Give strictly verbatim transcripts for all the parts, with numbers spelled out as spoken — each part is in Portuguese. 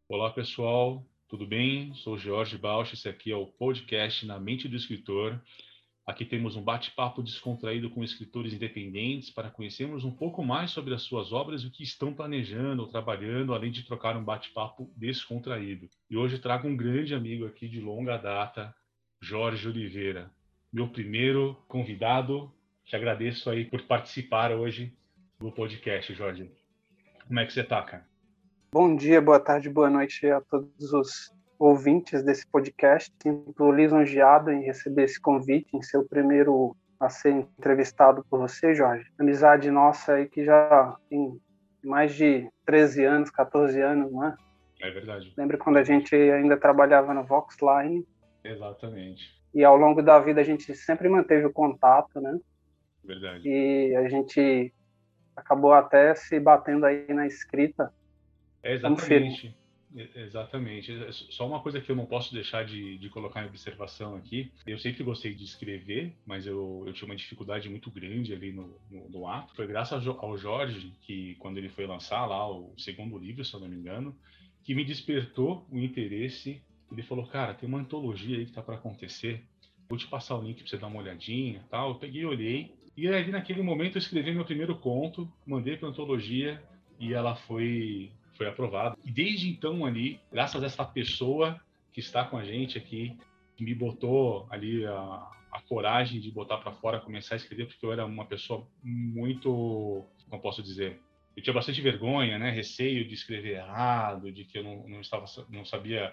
Olá, pessoal, tudo bem? Sou Jorge Bausch, esse aqui é o podcast Na Mente do Escritor. Aqui temos um bate-papo descontraído com escritores independentes para conhecermos um pouco mais sobre as suas obras e o que estão planejando ou trabalhando, além de trocar um bate-papo descontraído. E hoje trago um grande amigo aqui de longa data, Jorge Oliveira, meu primeiro convidado. Te agradeço aí por participar hoje do podcast, Jorge. Como é que você tá, cara? Bom dia, boa tarde, boa noite a todos os ouvintes desse podcast. Sinto lisonjeado em receber esse convite, em ser o primeiro a ser entrevistado por você, Jorge. Amizade nossa aí que já tem mais de treze anos, quatorze anos, não é? É verdade. Lembra quando a gente ainda trabalhava no Voxline? Exatamente. E ao longo da vida a gente sempre manteve o contato, né? Verdade. E a gente acabou até se batendo aí na escrita. É Vamos firme. exatamente. Exatamente. Só uma coisa que eu não posso deixar de, de colocar em observação aqui. Eu sempre gostei de escrever, mas eu, eu tinha uma dificuldade muito grande ali no, no, no ato. Foi graças ao Jorge que, quando ele foi lançar lá o segundo livro, se eu não me engano, que me despertou o interesse. Ele falou, cara, tem uma antologia aí que tá para acontecer. Vou te passar o link para você dar uma olhadinha, tal. Eu peguei, olhei. E ali naquele momento eu escrevi meu primeiro conto, mandei para antologia e ela foi foi aprovada. E desde então ali, graças a essa pessoa que está com a gente aqui, que me botou ali a, a coragem de botar para fora, começar a escrever, porque eu era uma pessoa muito, como posso dizer, eu tinha bastante vergonha, né, receio de escrever errado, de que eu não, não estava, não sabia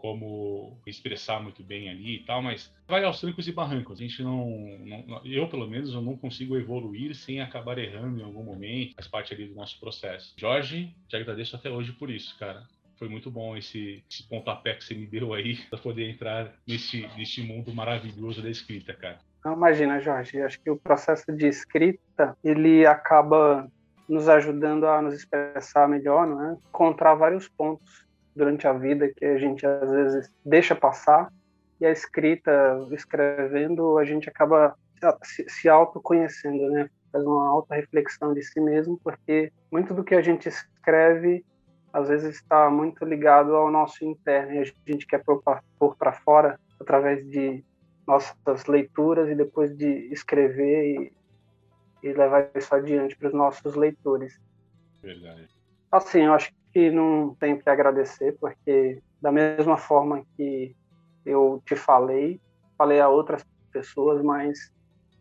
como expressar muito bem ali e tal, mas vai aos trancos e barrancos. A gente não, não, eu pelo menos eu não consigo evoluir sem acabar errando em algum momento. Faz parte ali do nosso processo. Jorge, te agradeço até hoje por isso, cara. Foi muito bom esse, esse pontapé que você me deu aí para poder entrar nesse, nesse mundo maravilhoso da escrita, cara. Não, imagina, Jorge, acho que o processo de escrita, ele acaba nos ajudando a nos expressar melhor, não é? Encontrar vários pontos durante a vida que a gente às vezes deixa passar, e a escrita, escrevendo, a gente acaba se, se autoconhecendo, né? Faz uma auto-reflexão de si mesmo, porque muito do que a gente escreve às vezes está muito ligado ao nosso interno, e a gente quer pôr para fora através de nossas leituras e depois de escrever e, e levar isso adiante para os nossos leitores. Verdade. Assim, eu acho que não tenho que agradecer, porque da mesma forma que eu te falei, falei a outras pessoas, mas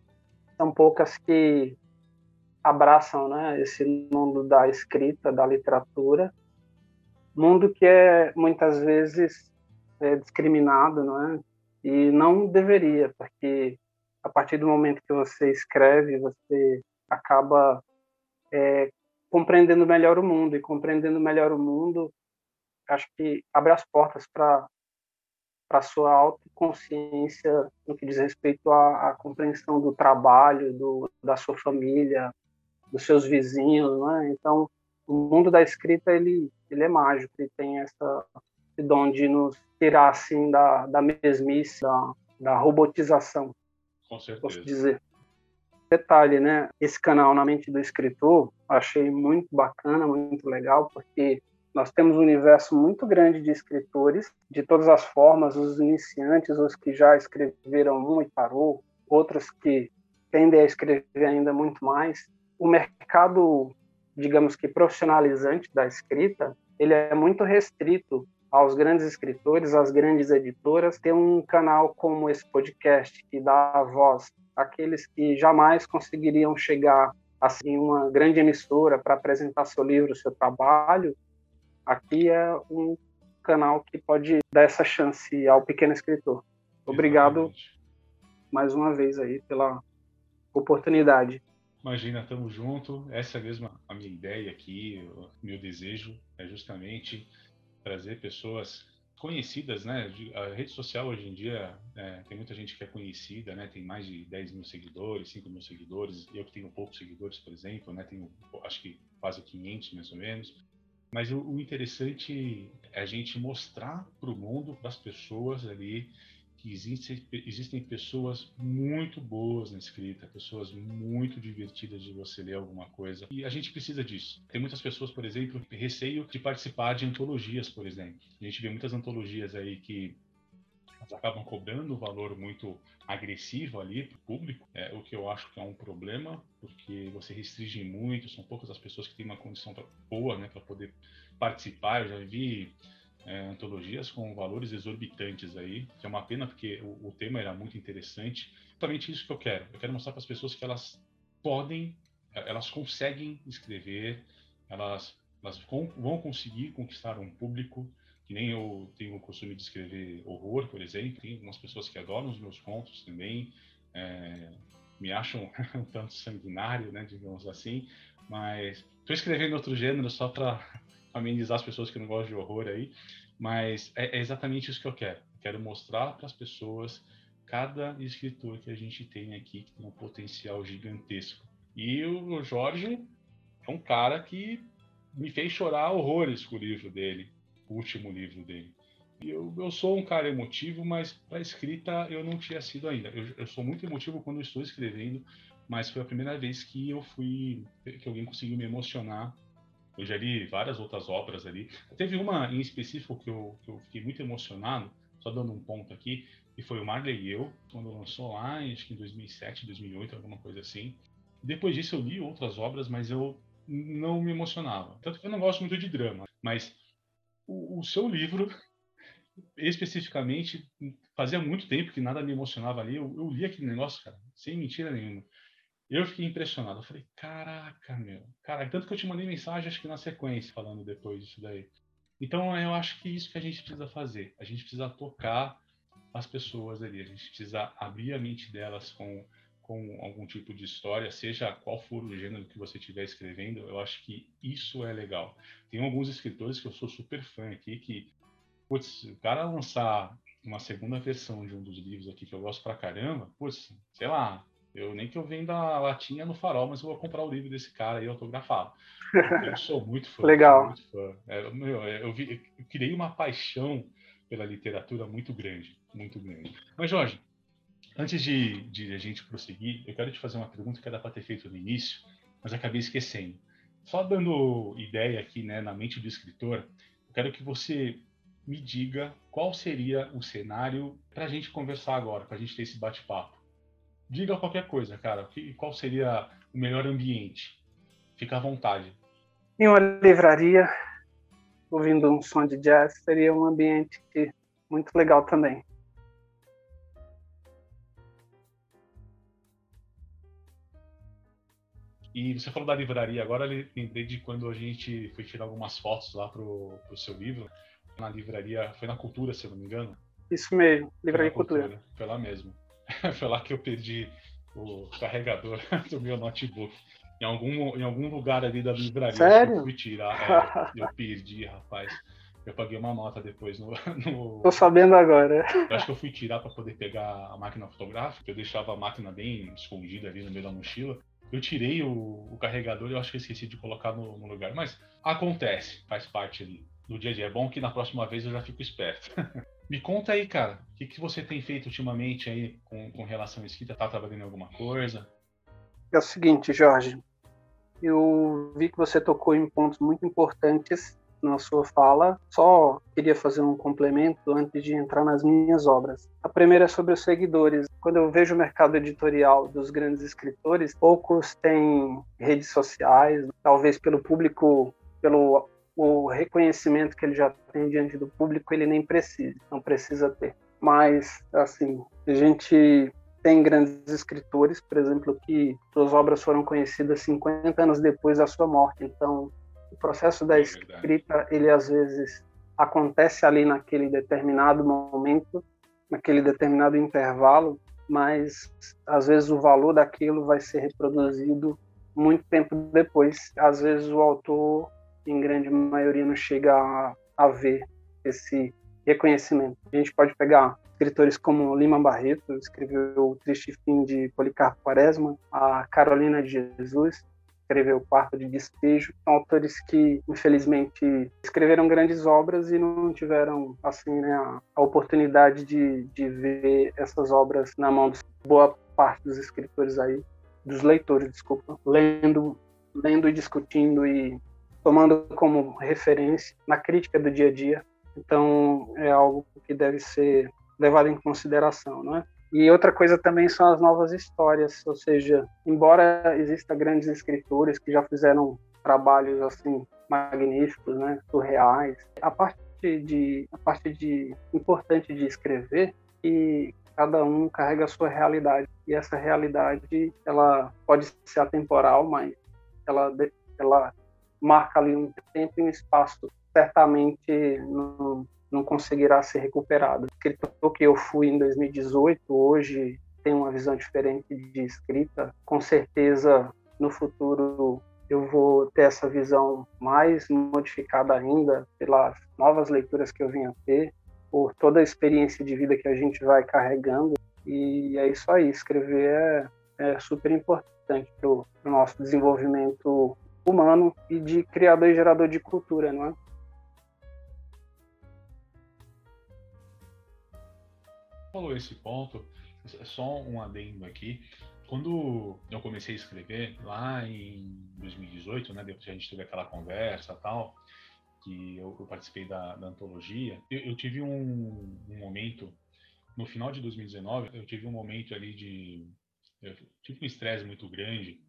são poucas que abraçam, né, esse mundo da escrita, da literatura, mundo que é muitas vezes é, discriminado, não é? E não deveria, porque a partir do momento que você escreve, você acaba é, compreendendo melhor o mundo, e compreendendo melhor o mundo, acho que abre as portas para para sua autoconsciência no que diz respeito à, à compreensão do trabalho, do, da sua família, dos seus vizinhos, né? Então, o mundo da escrita ele ele é mágico, ele tem essa esse dom de nos tirar assim da, da mesmice, da, da robotização, Com posso certeza. dizer. Detalhe, né? Esse canal Na Mente do Escritor, achei muito bacana, muito legal, porque nós temos um universo muito grande de escritores, de todas as formas, os iniciantes, os que já escreveram um e parou, outros que tendem a escrever ainda muito mais. O mercado, digamos que profissionalizante da escrita, ele é muito restrito aos grandes escritores, às grandes editoras. Ter um canal como esse podcast, que dá voz àqueles que jamais conseguiriam chegar assim uma grande emissora para apresentar seu livro, seu trabalho, aqui é um canal que pode dar essa chance ao pequeno escritor. Obrigado Exatamente. mais uma vez aí pela oportunidade. Imagina, estamos junto. Essa é mesmo a minha ideia aqui, o meu desejo é justamente trazer pessoas conhecidas, né? A rede social hoje em dia é, tem muita gente que é conhecida, né? Tem mais de dez mil seguidores, cinco mil seguidores. Eu que tenho poucos seguidores, por exemplo, né? Tenho acho que quase quinhentos mais ou menos. Mas o, o interessante é a gente mostrar para o mundo, para as pessoas ali, que existe, existem pessoas muito boas na escrita, pessoas muito divertidas de você ler alguma coisa. E a gente precisa disso. Tem muitas pessoas, por exemplo, que receio de participar de antologias, por exemplo. A gente vê muitas antologias aí que elas acabam cobrando um valor muito agressivo ali para o público, é, o que eu acho que é um problema, porque você restringe muito, são poucas as pessoas que têm uma condição pra, boa, né, para poder participar. Eu já vi é, antologias com valores exorbitantes aí, que é uma pena porque o, o tema era muito interessante. Exatamente isso que eu quero. Eu quero mostrar para as pessoas que elas podem, elas conseguem escrever, elas, elas vão conseguir conquistar um público. Que nem eu tenho o costume de escrever horror, por exemplo. Tem algumas pessoas que adoram os meus contos também, é, me acham um tanto sanguinário, né, digamos assim, mas estou escrevendo outro gênero só para amenizar as pessoas que não gostam de horror aí, mas é, é exatamente isso que eu quero. Eu quero mostrar para as pessoas cada escritor que a gente tem aqui que tem um potencial gigantesco. E o Jorge é um cara que me fez chorar horrores com o livro dele, o último livro dele. E eu, eu sou um cara emotivo, mas para escrita eu não tinha sido ainda. Eu, eu sou muito emotivo quando eu estou escrevendo, mas foi a primeira vez que eu fui, que alguém conseguiu me emocionar. Eu já li várias outras obras ali. Teve uma em específico que eu, que eu fiquei muito emocionado, só dando um ponto aqui, que foi o Marley e Eu, quando lançou lá, acho que em dois mil e sete, dois mil e oito, alguma coisa assim. Depois disso eu li outras obras, mas eu não me emocionava. Tanto que eu não gosto muito de drama, mas o, o seu livro, especificamente, fazia muito tempo que nada me emocionava ali. Eu, eu li aquele negócio, cara, sem mentira nenhuma. Eu fiquei impressionado. Eu falei, caraca, meu. Cara, tanto que eu te mandei mensagem, acho que na sequência, falando depois disso daí. Então, eu acho que é isso que a gente precisa fazer. A gente precisa tocar as pessoas ali. A gente precisa abrir a mente delas com, com algum tipo de história, seja qual for o gênero que você estiver escrevendo. Eu acho que isso é legal. Tem alguns escritores que eu sou super fã aqui, que, putz, o cara lançar uma segunda versão de um dos livros aqui que eu gosto pra caramba, putz, sei lá, eu nem que eu venda a latinha no Farol, mas eu vou comprar o livro desse cara aí autografado. Eu sou muito fã, sou Legal. muito fã. É, meu, eu, vi, eu criei uma paixão pela literatura muito grande, muito grande. Mas, Jorge, antes de, de a gente prosseguir, eu quero te fazer uma pergunta que era para ter feito no início, mas acabei esquecendo. Só dando ideia aqui, né, na mente do escritor, eu quero que você me diga qual seria o cenário para a gente conversar agora, para a gente ter esse bate-papo. Diga qualquer coisa, cara. Qual seria o melhor ambiente? Fica à vontade. Em uma livraria, ouvindo um som de jazz, seria um ambiente muito legal também. E você falou da livraria, agora eu lembrei de quando a gente foi tirar algumas fotos lá pro, pro seu livro, na livraria, foi na Cultura, se eu não me engano. Isso mesmo, Livraria Cultura. Cultura. Foi lá mesmo. Foi lá que eu perdi o carregador do meu notebook. Em algum, em algum lugar ali da livraria. Sério? Eu fui tirar, é, eu perdi, rapaz. Eu paguei uma nota depois no, no... Tô sabendo agora. Eu acho que eu fui tirar para poder pegar a máquina fotográfica. Eu deixava a máquina bem escondida ali no meio da mochila. Eu tirei o, o carregador e eu acho que eu esqueci de colocar no, no lugar. Mas acontece, faz parte ali do dia a dia. É bom que na próxima vez eu já fico esperto. Me conta aí, cara, o que, que você tem feito ultimamente aí com, com relação à escrita? Tá trabalhando em alguma coisa? É o seguinte, Jorge, eu vi que você tocou em pontos muito importantes na sua fala. Só queria fazer um complemento antes de entrar nas minhas obras. A primeira é sobre os seguidores. Quando eu vejo o mercado editorial dos grandes escritores, poucos têm redes sociais, talvez pelo público, pelo o reconhecimento que ele já tem diante do público, ele nem precisa, não precisa ter. Mas, assim, a gente tem grandes escritores, por exemplo, que suas obras foram conhecidas cinquenta anos depois da sua morte. Então, o processo da escrita, ele às vezes acontece ali naquele determinado momento, naquele determinado intervalo, mas às vezes o valor daquilo vai ser reproduzido muito tempo depois. Às vezes o autor, em grande maioria, não chega a, a ver esse reconhecimento. A gente pode pegar escritores como Lima Barreto, escreveu O Triste Fim de Policarpo Quaresma, a Carolina de Jesus, escreveu O Quarto de Despejo. São autores que, infelizmente, escreveram grandes obras e não tiveram assim, né, a, a oportunidade de, de ver essas obras na mão de boa parte dos escritores aí, dos leitores, desculpa, lendo, lendo e discutindo e tomando como referência na crítica do dia a dia. Então, é algo que deve ser levado em consideração, não é? E outra coisa também são as novas histórias, ou seja, embora existam grandes escritores que já fizeram trabalhos assim magníficos, né, surreais, a parte de a parte de importante de escrever que cada um carrega a sua realidade, e essa realidade ela pode ser atemporal, mas ela ela marca ali um tempo e um espaço, certamente não não conseguirá ser recuperado. O escritor que eu fui em dois mil e dezoito, hoje tem uma visão diferente de escrita. Com certeza, no futuro, eu vou ter essa visão mais modificada ainda pelas novas leituras que eu vim a ter, por toda a experiência de vida que a gente vai carregando. E é isso aí, escrever é, é super importante para o nosso desenvolvimento humano e de criador e gerador de cultura, não é? Falou esse ponto, só um adendo aqui. Quando eu comecei a escrever, lá em dois mil e dezoito, né, depois que a gente teve aquela conversa e tal, que eu, eu participei da, da antologia, eu, eu tive um, um momento, no final de dois mil e dezenove, eu tive um momento ali de... Eu tive um estresse muito grande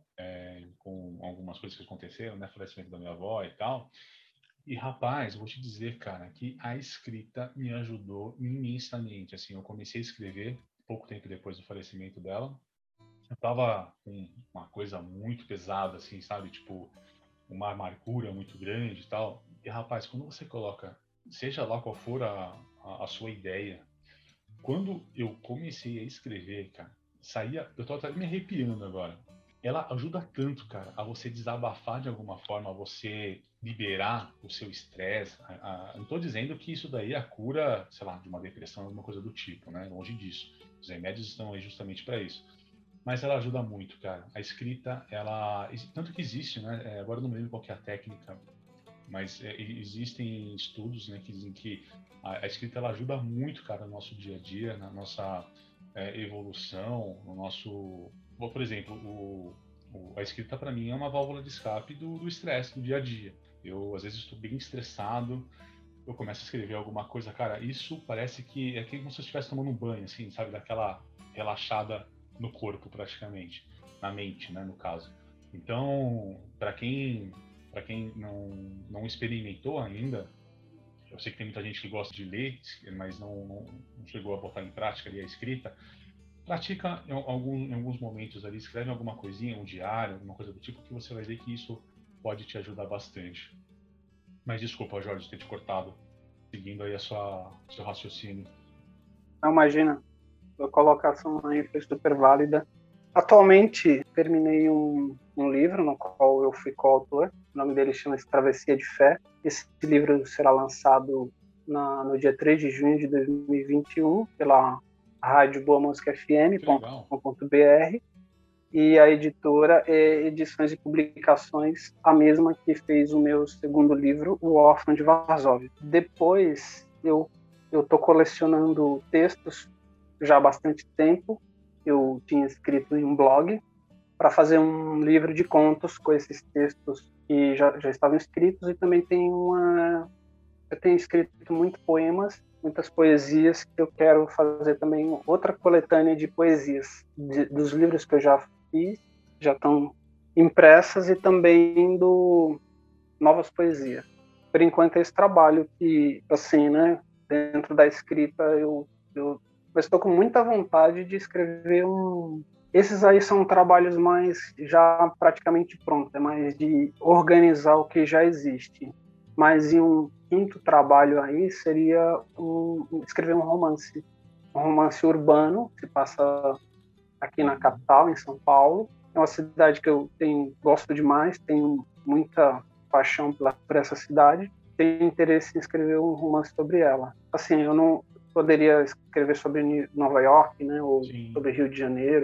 é, com algumas coisas que aconteceram, né, falecimento da minha avó e tal. E, rapaz, vou te dizer, cara, que a escrita me ajudou imensamente. Assim, eu comecei a escrever pouco tempo depois do falecimento dela. Eu tava com uma coisa muito pesada, assim, sabe? Tipo, uma amargura muito grande e tal. E, rapaz, quando você coloca, seja lá qual for a, a, a sua ideia, quando eu comecei a escrever, cara, saía... Eu tô até me arrepiando agora. Ela ajuda tanto, cara, a você desabafar de alguma forma, a você liberar o seu estresse. Não estou dizendo que isso daí é a cura, sei lá, de uma depressão, alguma coisa do tipo, né? Longe disso. Os remédios estão aí justamente para isso. Mas ela ajuda muito, cara. A escrita, ela... Tanto que existe, né? Agora eu não me lembro qual que é a técnica, mas é, existem estudos, né, que dizem que a, a escrita ela ajuda muito, cara, no nosso dia a dia, na nossa é, evolução, no nosso... Bom, por exemplo, o, o, a escrita para mim é uma válvula de escape do estresse do, do dia a dia. Eu, às vezes, estou bem estressado, eu começo a escrever alguma coisa, cara, isso parece que é como se eu estivesse tomando um banho, assim, sabe, daquela relaxada no corpo, praticamente, na mente, né, no caso. Então, para quem, para quem não, não experimentou ainda, eu sei que tem muita gente que gosta de ler, mas não, não, não chegou a botar em prática ali a escrita. Pratica em, algum, em alguns momentos ali, escreve alguma coisinha, um diário, alguma coisa do tipo, que você vai ver que isso pode te ajudar bastante. Mas desculpa, Jorge, ter te cortado, seguindo aí a sua seu raciocínio. Não, imagina, a colocação aí foi super válida. Atualmente, terminei um, um livro no qual eu fui coautor, o nome dele chama-se Travessia de Fé. Esse livro será lançado na, no dia três de junho de dois mil e vinte e um pela rádio boa música f m ponto com ponto b r, e a editora é Edições e Publicações, a mesma que fez o meu segundo livro, O Órfão de Varsóvia. Depois, eu eu estou colecionando textos já há bastante tempo. Eu tinha escrito em um blog para fazer um livro de contos com esses textos que já, já estavam escritos, e também tem uma... Eu tenho escrito muitos poemas, muitas poesias, que eu quero fazer também outra coletânea de poesias, de, dos livros que eu já fiz, já estão impressas, e também do novas poesias. Por enquanto é esse trabalho que, assim, né, dentro da escrita, eu, eu, eu estou com muita vontade de escrever um... Esses aí são trabalhos mais já praticamente prontos, é mais de organizar o que já existe. Mas em um quinto trabalho aí seria um, escrever um romance, um romance urbano, que passa aqui na capital, em São Paulo. É uma cidade que eu tenho, gosto demais, tenho muita paixão por, por essa cidade, tenho interesse em escrever um romance sobre ela. Assim, eu não poderia escrever sobre Nova York, né, ou Sim. sobre Rio de Janeiro,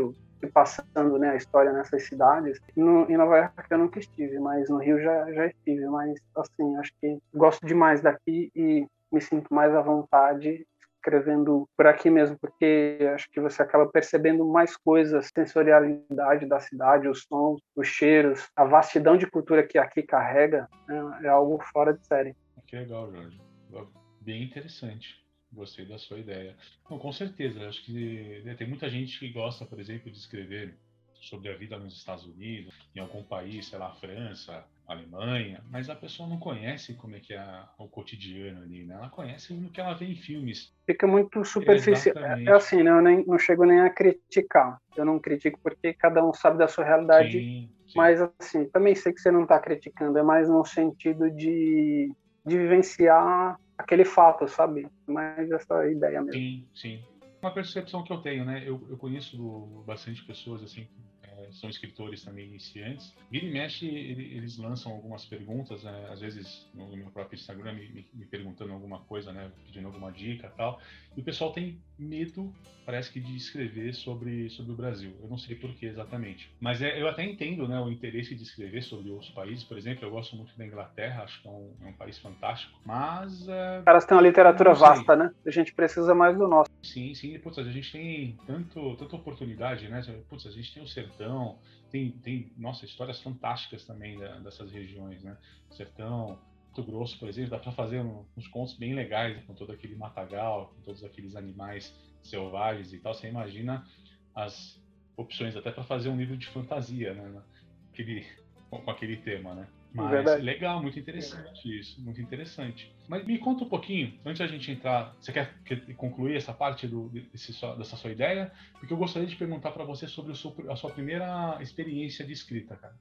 se passando, né, a história nessas cidades. No, em Nova York eu nunca estive, mas no Rio já, já estive. Mas, assim, acho que gosto demais daqui e me sinto mais à vontade escrevendo por aqui mesmo, porque acho que você acaba percebendo mais coisas, sensorialidade da cidade, os sons, os cheiros, a vastidão de cultura que aqui carrega, né, é algo fora de série. Que legal, Jorge. Bem interessante. Gostei da sua ideia. Não, com certeza. Acho que tem muita gente que gosta, por exemplo, de escrever sobre a vida nos Estados Unidos, em algum país, sei lá, França, Alemanha, mas a pessoa não conhece como é que é o cotidiano ali, né? Ela conhece o que ela vê em filmes. Fica muito superficial. É, é assim, né? Eu nem, não chego nem a criticar. Eu não critico porque cada um sabe da sua realidade. Sim, sim. Mas, assim, também sei que você não está criticando. É mais no sentido de, de vivenciar aquele fato, sabe? Mais essa ideia mesmo. Sim, sim. Uma percepção que eu tenho, né? Eu, eu conheço bastante pessoas, assim, é, são escritores também iniciantes. Vira e mexe, ele, eles lançam algumas perguntas, né? Às vezes no meu próprio Instagram, me, me perguntando alguma coisa, né? Pedindo alguma dica e tal. E o pessoal tem medo, parece que, de escrever sobre, sobre o Brasil. Eu não sei por que exatamente. Mas é, eu até entendo, né, o interesse de escrever sobre outros países. Por exemplo, eu gosto muito da Inglaterra, acho que é um, é um país fantástico. Mas... É, os caras têm uma literatura vasta, né? A gente precisa mais do nosso. Sim, sim. Putz, a gente tem tanto, tanta oportunidade, né? Putz, a gente tem o Sertão, tem, tem nossa, histórias fantásticas também da, dessas regiões, né? Sertão, Mato Grosso, por exemplo, dá para fazer um, uns contos bem legais, né? Com todo aquele matagal, com todos aqueles animais selvagens e tal. Você imagina as opções até para fazer um livro de fantasia, né? Aquele, com aquele tema, né? Mas Verdade. Legal, muito interessante isso, muito interessante. Mas me conta um pouquinho, antes da gente entrar, você quer, quer concluir essa parte do, desse, dessa sua ideia? Porque eu gostaria de perguntar para você sobre o seu, a sua primeira experiência de escrita, cara.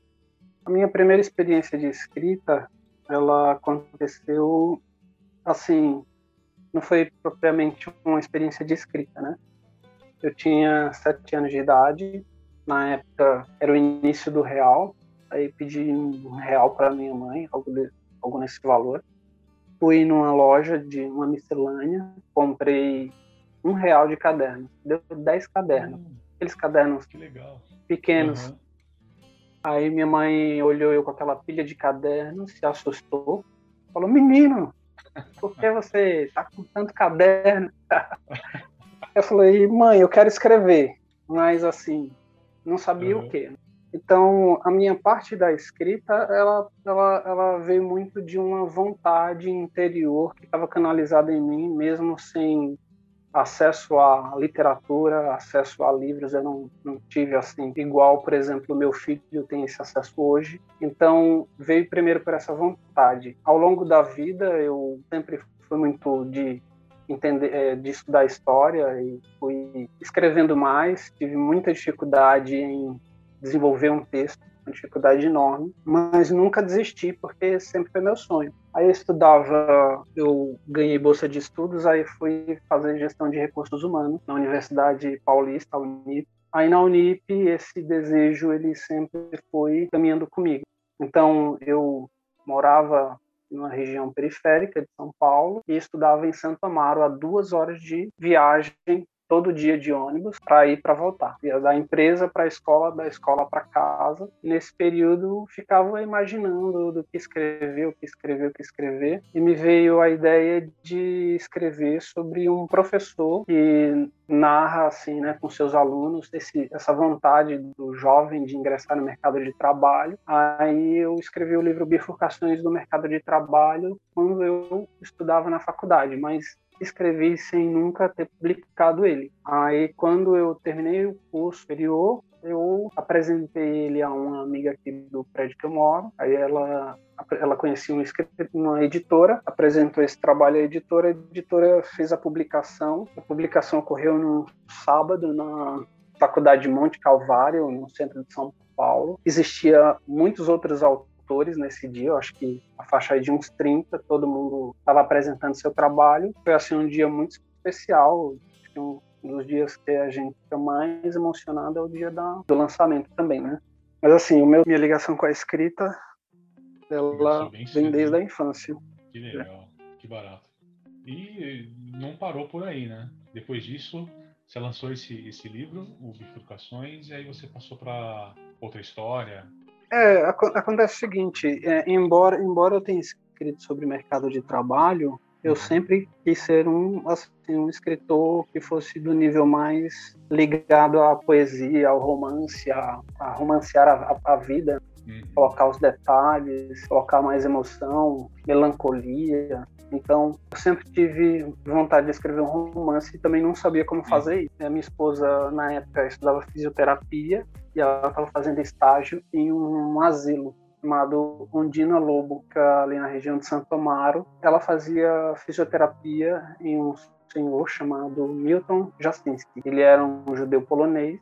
A minha primeira experiência de escrita, ela aconteceu, assim, não foi propriamente uma experiência de escrita, né? Eu tinha sete anos de idade, na época era o início do real, aí pedi um real para minha mãe, algo, de, algo nesse valor. Fui numa loja de uma miscelânea, comprei um real de caderno, deu dez cadernos, hum, aqueles cadernos que legal. pequenos. Uhum. Aí minha mãe olhou eu com aquela pilha de cadernos, se assustou, falou, menino, por que você tá com tanto caderno? Eu falei, mãe, eu quero escrever, mas assim, não sabia uhum. o quê. Então, a minha parte da escrita, ela, ela, ela veio muito de uma vontade interior que estava canalizada em mim, mesmo sem acesso à literatura, acesso a livros, eu não, não tive assim, igual, por exemplo, o meu filho tem esse acesso hoje. Então, veio primeiro por essa vontade. Ao longo da vida, eu sempre fui muito de entender, de estudar história e fui escrevendo mais, tive muita dificuldade em desenvolver um texto, uma dificuldade enorme, mas nunca desisti, porque sempre foi meu sonho. Aí eu estudava, eu ganhei bolsa de estudos, aí fui fazer gestão de recursos humanos na Universidade Paulista, a Unip. Aí na Unip, esse desejo, ele sempre foi caminhando comigo. Então, eu morava numa região periférica de São Paulo e estudava em Santo Amaro, a duas horas de viagem todo dia de ônibus para ir para voltar. Ia da empresa para a escola, da escola para casa. E nesse período ficava imaginando do que escrever, o que escrever, o que escrever. E me veio a ideia de escrever sobre um professor que narra assim, né, com seus alunos esse, essa vontade do jovem de ingressar no mercado de trabalho. Aí eu escrevi o livro Bifurcações do Mercado de Trabalho quando eu estudava na faculdade, mas escrevi sem nunca ter publicado ele. Aí, quando eu terminei o curso superior, eu apresentei ele a uma amiga aqui do prédio que eu moro. Aí ela, ela conhecia uma, uma editora, apresentou esse trabalho à editora, a editora fez a publicação. A publicação ocorreu no sábado na Faculdade de Monte Calvário, no centro de São Paulo. Existia muitos outros autores nesse dia, eu acho que a faixa aí de uns trinta, todo mundo estava apresentando seu trabalho. Foi assim um dia muito especial, acho que um dos dias que a gente fica mais emocionado é o dia da, do lançamento também, né? Mas assim, o meu, minha ligação com a escrita, ela vem desde a infância. Que legal, é. Que barato. E não parou por aí, né? Depois disso, você lançou esse, esse livro, o Bifurcações, e aí você passou para outra história? É, ac- acontece o seguinte, é, embora, embora eu tenha escrito sobre mercado de trabalho, eu Uhum. sempre quis ser um, assim, um escritor que fosse do nível mais ligado à poesia, ao romance, a, a romancear a, a, a vida, Uhum. colocar os detalhes, colocar mais emoção, melancolia. Então, eu sempre tive vontade de escrever um romance e também não sabia como fazer isso. A minha esposa, na época, estudava fisioterapia e ela estava fazendo estágio em um asilo chamado Ondina Lobo, que é ali na região de Santo Amaro. Ela fazia fisioterapia em um senhor chamado Milton Jasinski. Ele era um judeu polonês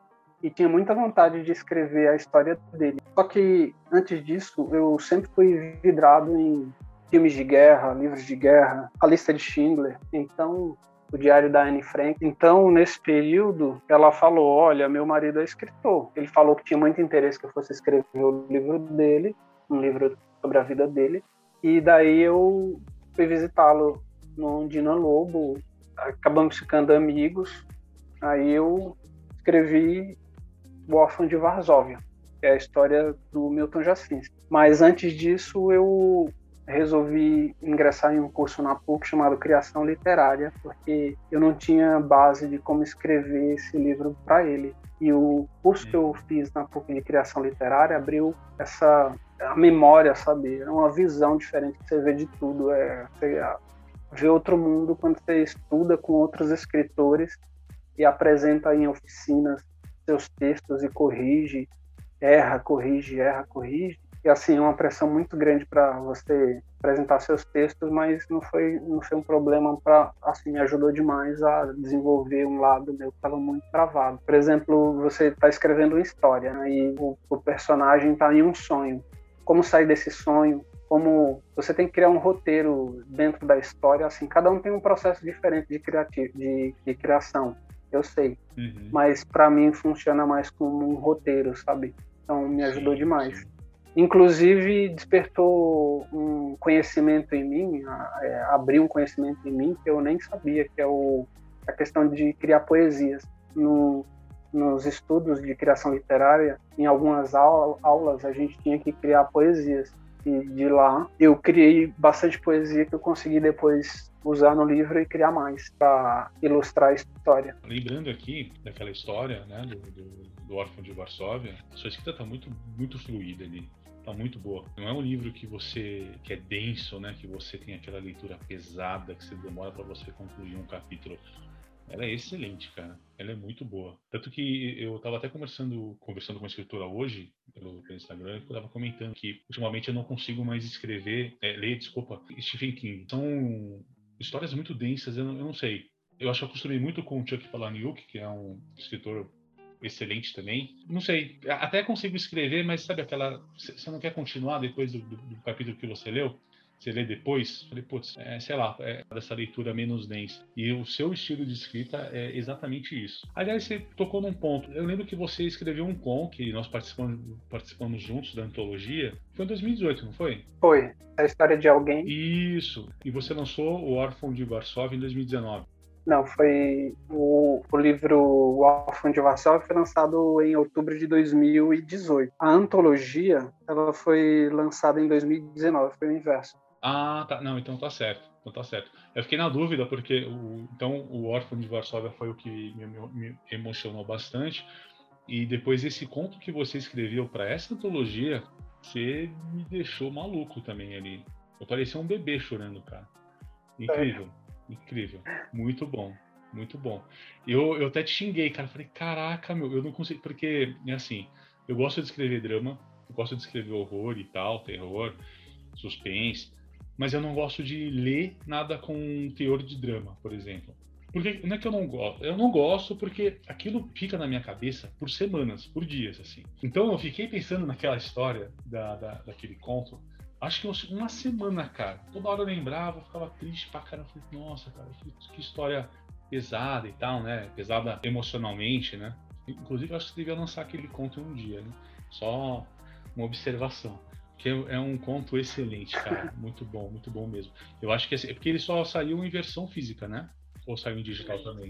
e tinha muita vontade de escrever a história dele. Só que, antes disso, eu sempre fui vidrado em filmes de guerra, livros de guerra, A Lista de Schindler, então, o Diário da Anne Frank. Então, nesse período, ela falou, olha, meu marido é escritor. Ele falou que tinha muito interesse que eu fosse escrever o livro dele, um livro sobre a vida dele, e daí eu fui visitá-lo no Dina Lobo, acabamos ficando amigos, aí eu escrevi O Órfão de Varsóvia, que é a história do Milton Jasinski. Mas antes disso, eu resolvi ingressar em um curso na P U C chamado Criação Literária, porque eu não tinha base de como escrever esse livro para ele. E o curso que eu fiz na P U C de Criação Literária abriu essa a memória, sabe? É uma visão diferente que você vê de tudo. É, você vê outro mundo quando você estuda com outros escritores e apresenta em oficinas seus textos e corrige, erra, corrige, erra, corrige. E assim, é uma pressão muito grande para você apresentar seus textos, mas não foi, não foi um problema para, assim, me ajudou demais a desenvolver um lado meu que estava muito travado. Por exemplo, você está escrevendo uma história, né, e o, o personagem está em um sonho. Como sair desse sonho? Como você tem que criar um roteiro dentro da história, assim, cada um tem um processo diferente de, criativo, de, de criação. Eu sei, Uhum. mas para mim funciona mais como um roteiro, sabe? Então me ajudou Sim, demais. sim. Inclusive despertou um conhecimento em mim, é, abriu um conhecimento em mim que eu nem sabia, que é o, a questão de criar poesias. No, nos estudos de criação literária, em algumas aula, aulas a gente tinha que criar poesias. E de lá eu criei bastante poesia que eu consegui depois usar no livro e criar mais para ilustrar a história. Lembrando aqui daquela história, né, do, do, do Órfão de Varsóvia, a sua escrita está muito, muito fluida ali, está muito boa. Não é um livro que você que é denso, né, que você tem aquela leitura pesada, que você demora para você concluir um capítulo. Ela é excelente, cara. Ela é muito boa. Tanto que eu estava até conversando, conversando com uma escritora hoje, pelo, pelo Instagram, que eu estava comentando que ultimamente eu não consigo mais escrever, é, ler, desculpa, Stephen King. São histórias muito densas, eu não, eu não sei. Eu acho que eu acostumei muito com o Chuck Palahniuk, que é um escritor excelente também. Não sei, até consigo escrever, mas sabe aquela... Você não quer continuar depois do, do, do capítulo que você leu? Você lê depois, falei, putz, é, sei lá, é dessa leitura menos densa. E o seu estilo de escrita é exatamente isso. Aliás, você tocou num ponto. Eu lembro que você escreveu um conto, que nós participamos, participamos juntos da antologia. Foi em dois mil e dezoito, não foi? Foi. A história de alguém. Isso. E você lançou O Órfão de Varsóvia em dois mil e dezenove. Não, foi o, o livro O Órfão de Varsóvia foi lançado em outubro de dois mil e dezoito. A antologia, ela foi lançada em dois mil e dezenove, foi o inverso. Ah, tá. Não, então tá certo. Então tá certo. Eu fiquei na dúvida porque o, então o Órfão de Varsóvia foi o que me, me emocionou bastante. E depois esse conto que você escreveu para essa antologia, você me deixou maluco também ali. Eu parecia um bebê chorando, cara. Incrível, é. incrível. Muito bom, muito bom. Eu, eu até te xinguei, cara. Falei, caraca, meu, eu não consigo. Porque, é assim, eu gosto de escrever drama, eu gosto de escrever horror e tal, terror, suspense. Mas eu não gosto de ler nada com teor de drama, por exemplo. Porque não é que eu não gosto, eu não gosto porque aquilo fica na minha cabeça por semanas, por dias, assim. Então eu fiquei pensando naquela história da, da, daquele conto, acho que uma semana, cara. Toda hora eu lembrava, eu ficava triste pra caramba. Eu falei, nossa, cara, que, que história pesada e tal, né? Pesada emocionalmente, né? Inclusive eu acho que você devia lançar aquele conto um dia, né? Só uma observação. Que é um conto excelente, cara. Muito bom, muito bom mesmo. Eu acho que é porque ele só saiu em versão física, né? Ou saiu em digital também?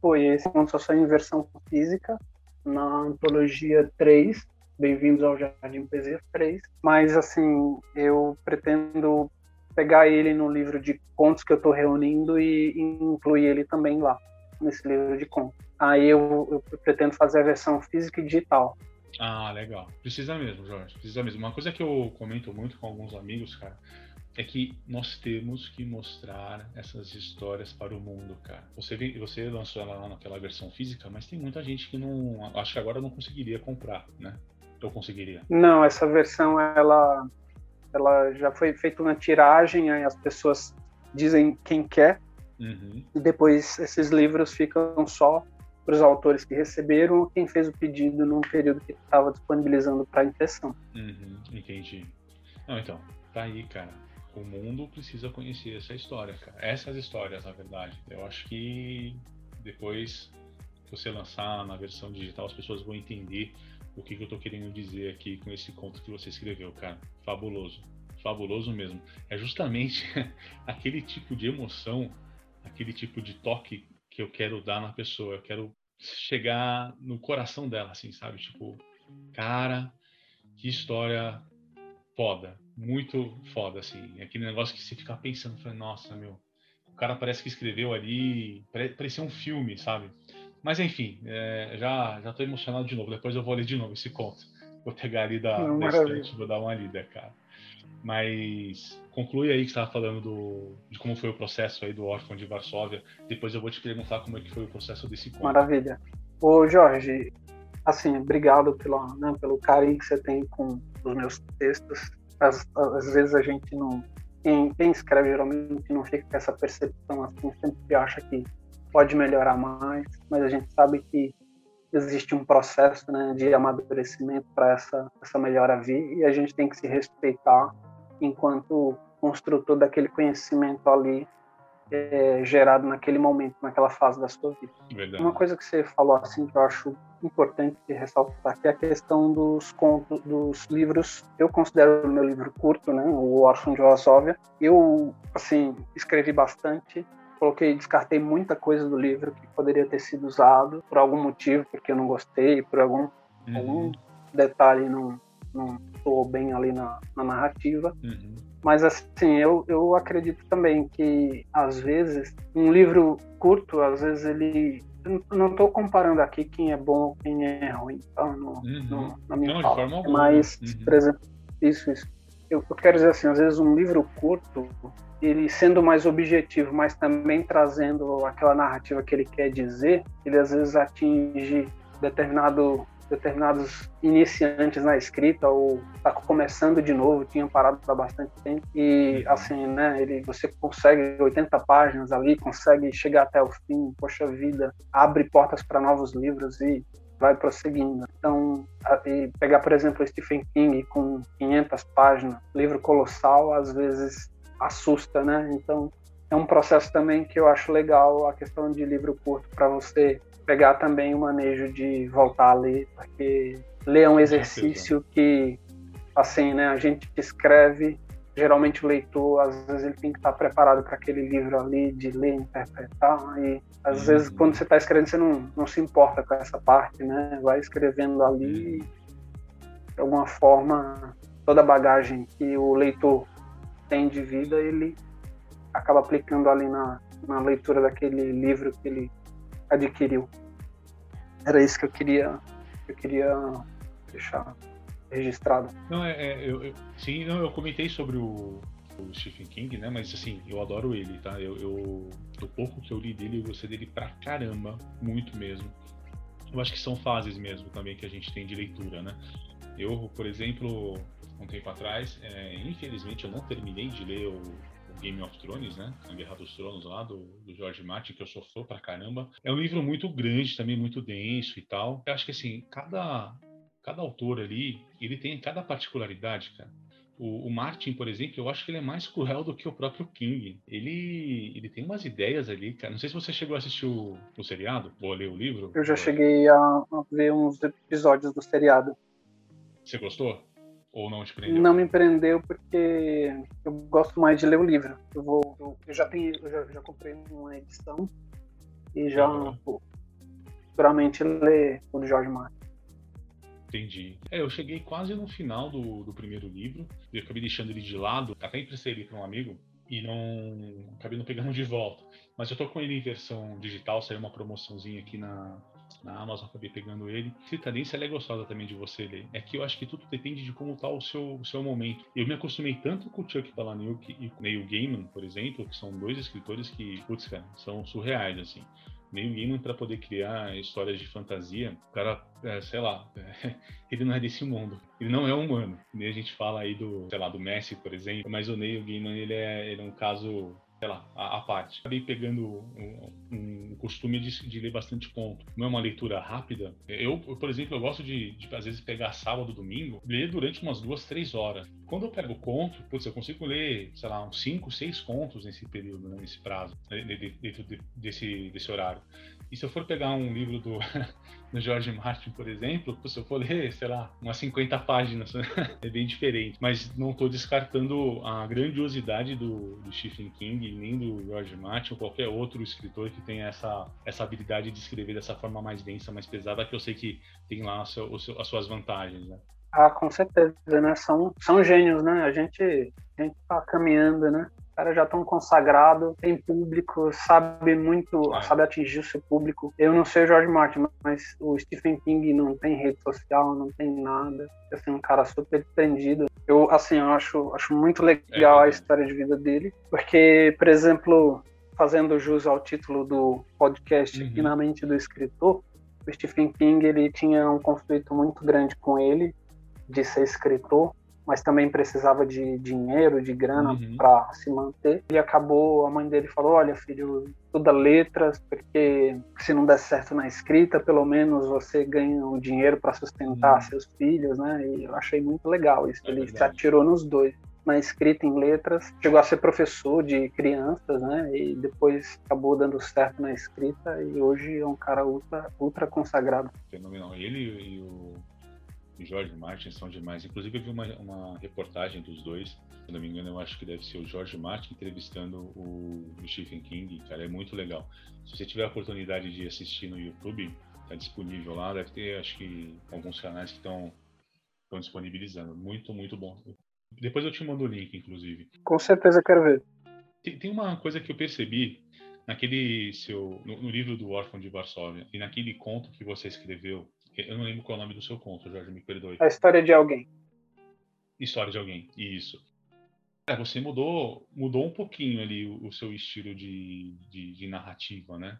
Foi, esse conto só saiu em versão física, na antologia três, Bem-vindos ao Jardim Bezerra três, mas assim, eu pretendo pegar ele no livro de contos que eu estou reunindo e incluir ele também lá, nesse livro de contos. Aí eu, eu pretendo fazer a versão física e digital. Ah, legal. Precisa mesmo, Jorge, precisa mesmo. Uma coisa que eu comento muito com alguns amigos, cara, é que nós temos que mostrar essas histórias para o mundo, cara. Você, você lançou ela lá naquela versão física, mas tem muita gente que não, acho que agora não conseguiria comprar, né? Eu conseguiria. Não, essa versão, ela, ela já foi feita uma tiragem, aí as pessoas dizem quem quer, uhum. E depois esses livros ficam só para os autores que receberam ou quem fez o pedido num período que estava disponibilizando para impressão. Uhum, entendi. Não, então, tá aí, cara. O mundo precisa conhecer essa história, cara. Essas histórias, na verdade. Eu acho que depois que você lançar na versão digital, as pessoas vão entender o que, que eu tô querendo dizer aqui com esse conto que você escreveu, cara. Fabuloso. Fabuloso mesmo. É justamente aquele tipo de emoção, aquele tipo de toque que eu quero dar na pessoa. Eu quero chegar no coração dela, assim, sabe? Tipo, cara, que história foda, muito foda, assim. É aquele negócio que você fica pensando, fala, nossa, meu, o cara parece que escreveu ali, parecia um filme, sabe? Mas enfim, é, já, já tô emocionado de novo, depois eu vou ler de novo esse conto. Vou pegar ali da, da estante, vou dar uma lida, cara. Mas conclui aí que você estava falando do, de como foi o processo aí do Órfão de Varsóvia. Depois eu vou te perguntar como é que foi o processo desse conto. Maravilha. Ô, Jorge, assim, obrigado pela, né, pelo carinho que você tem com os meus textos. Às, às vezes a gente não... Quem, quem escreve geralmente não fica com essa percepção assim, sempre acha que pode melhorar mais, mas a gente sabe que existe um processo, né, de amadurecimento para essa, essa melhora vir e a gente tem que se respeitar enquanto construtor daquele conhecimento ali é, gerado naquele momento, naquela fase da sua vida. Verdade. Uma coisa que você falou assim que eu acho importante ressaltar que é a questão dos contos, dos livros. Eu considero o meu livro curto, né, o Órfão de Varsóvia. Eu, assim, escrevi bastante, coloquei, descartei muita coisa do livro que poderia ter sido usado por algum motivo, porque eu não gostei, por algum, uhum. algum detalhe não não estou bem ali na, na narrativa. Uhum. Mas, assim, eu, eu acredito também que, às vezes, um livro curto, às vezes ele... Não estou comparando aqui quem é bom ou quem é ruim, tá? No, uhum. no, na minha não, fala. De forma alguma. Mas, uhum. por exemplo, isso, isso. Eu, eu quero dizer assim, às vezes um livro curto, ele sendo mais objetivo, mas também trazendo aquela narrativa que ele quer dizer, ele às vezes atinge determinado... determinados iniciantes na escrita ou está começando de novo, tinham parado há bastante tempo e assim, né, ele, você consegue oitenta páginas ali, consegue chegar até o fim, poxa vida, abre portas para novos livros e vai prosseguindo. Então, a, e pegar, por exemplo, Stephen King com quinhentas páginas, livro colossal, às vezes assusta, né? Então, é um processo também que eu acho legal, a questão de livro curto, para você pegar também o manejo de voltar a ler, porque ler é um exercício que, assim, né, a gente escreve, geralmente o leitor, às vezes ele tem que estar preparado para aquele livro ali, de ler, interpretar, e às uhum. vezes quando você está escrevendo você não, não se importa com essa parte, né, vai escrevendo ali, uhum. de alguma forma, toda a bagagem que o leitor tem de vida, ele acaba aplicando ali na, na leitura daquele livro que ele adquiriu. Era isso que eu queria, eu queria deixar registrado. Não, é, é eu, eu, sim, não, eu comentei sobre o, o Stephen King, né? Mas assim, eu adoro ele, tá? Eu, eu, o pouco que eu li dele, eu gostei dele pra caramba, muito mesmo. Eu acho que são fases mesmo também que a gente tem de leitura, né? Eu, por exemplo, um tempo atrás, é, infelizmente eu não terminei de ler o Game of Thrones, né? A Guerra dos Tronos lá, do, do George Martin, que eu sou fã pra caramba. É um livro muito grande também, muito denso e tal. Eu acho que, assim, cada, cada autor ali, ele tem cada particularidade, cara. O, o Martin, por exemplo, eu acho que ele é mais cruel do que o próprio King. Ele, ele tem umas ideias ali, cara. Não sei se você chegou a assistir o, o seriado, ou a ler o livro. Eu já cheguei a, a ver uns episódios do seriado. Você gostou? Ou não te prendeu? Não me prendeu porque eu gosto mais de ler o livro. Eu vou, eu, eu já tenho, eu já, já comprei uma edição e já, uhum. pô, futuramente ler o do George Martin. Entendi. É, eu cheguei quase no final do, do primeiro livro, e eu acabei deixando ele de lado, até emprestei ele para um amigo, e não acabei não pegando de volta. Mas eu tô com ele em versão digital, saiu uma promoçãozinha aqui na, na Amazon, acabei pegando ele. Citadência, ela é gostosa também de você ler. É que eu acho que tudo depende de como tá o seu, o seu momento. Eu me acostumei tanto com o Chuck Palahniuk e com o Neil Gaiman, por exemplo, que são dois escritores que, putz, cara, são surreais, assim. Neil Gaiman, para poder criar histórias de fantasia, o cara, é, sei lá, é, ele não é desse mundo. Ele não é humano. Nem a gente fala aí do, sei lá, do Messi, por exemplo, mas o Neil Gaiman, ele é, ele é um caso, sei lá, à, à parte. Acabei pegando um, um costume de, de ler bastante conto. Não é uma leitura rápida. Eu, por exemplo, eu gosto de, de, às vezes, pegar sábado, domingo, ler durante umas duas, três horas. Quando eu pego conto, putz, eu consigo ler, sei lá, uns cinco, seis contos nesse período, né, nesse prazo, dentro desse, desse horário. E se eu for pegar um livro do, do George Martin, por exemplo, se eu for ler, sei lá, umas cinquenta páginas, é bem diferente. Mas não estou descartando a grandiosidade do, do Stephen King, nem do George Martin, ou qualquer outro escritor que tenha essa, essa habilidade de escrever dessa forma mais densa, mais pesada, que eu sei que tem lá o seu, o seu, as suas vantagens, né? Ah, com certeza, né? São, são gênios, né? A gente, a gente tá caminhando, né? Os caras já estão consagrados, tem público, sabe muito, É. sabe atingir o seu público. Eu não sei o George Martin, mas o Stephen King não tem rede social, não tem nada. Assim, um cara super prendido. Eu, assim, eu acho, acho muito legal É a história de vida dele, porque, por exemplo, fazendo jus ao título do podcast, aqui Uhum. na mente do escritor, o Stephen King, ele tinha um conflito muito grande com ele, de ser escritor, mas também precisava de dinheiro, de grana Uhum. para se manter. E acabou, a mãe dele falou, olha filho, estuda letras, porque se não der certo na escrita, pelo menos você ganha o dinheiro para sustentar Uhum. seus filhos, né? E eu achei muito legal isso, É ele verdade. se atirou nos dois. Na escrita em letras, chegou a ser professor de crianças, né? E depois acabou dando certo na escrita e hoje é um cara ultra, ultra consagrado. Fenomenal. Ele e o George Martin são demais. Inclusive eu vi uma, uma reportagem dos dois, se não me engano eu acho que deve ser o George Martin entrevistando o, o Stephen King, cara, é muito legal. Se você tiver a oportunidade de assistir no YouTube, tá disponível lá, deve ter acho que alguns canais que estão estão disponibilizando, muito, muito bom. Depois eu te mando o link, inclusive. Com certeza quero ver. Tem, tem uma coisa que eu percebi naquele seu, no, no livro do Órfão de Varsóvia e naquele conto que você escreveu. Eu não lembro qual é o nome do seu conto, Jorge, me perdoe. A história de alguém. História de alguém, isso. É, você mudou, mudou um pouquinho ali o, o seu estilo de, de, de narrativa, né?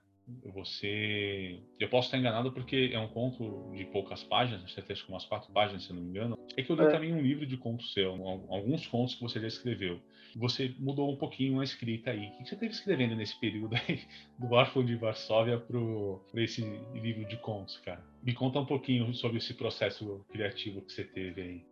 Você... Eu posso estar enganado porque é um conto de poucas páginas, acho que tem umas quatro páginas, se eu não me engano. É que eu li É. também um livro de contos seu, alguns contos que você já escreveu. Você mudou um pouquinho a escrita aí. O que você esteve escrevendo nesse período aí, do Órfão de Varsóvia para esse livro de contos, cara? Me conta um pouquinho sobre esse processo criativo que você teve aí.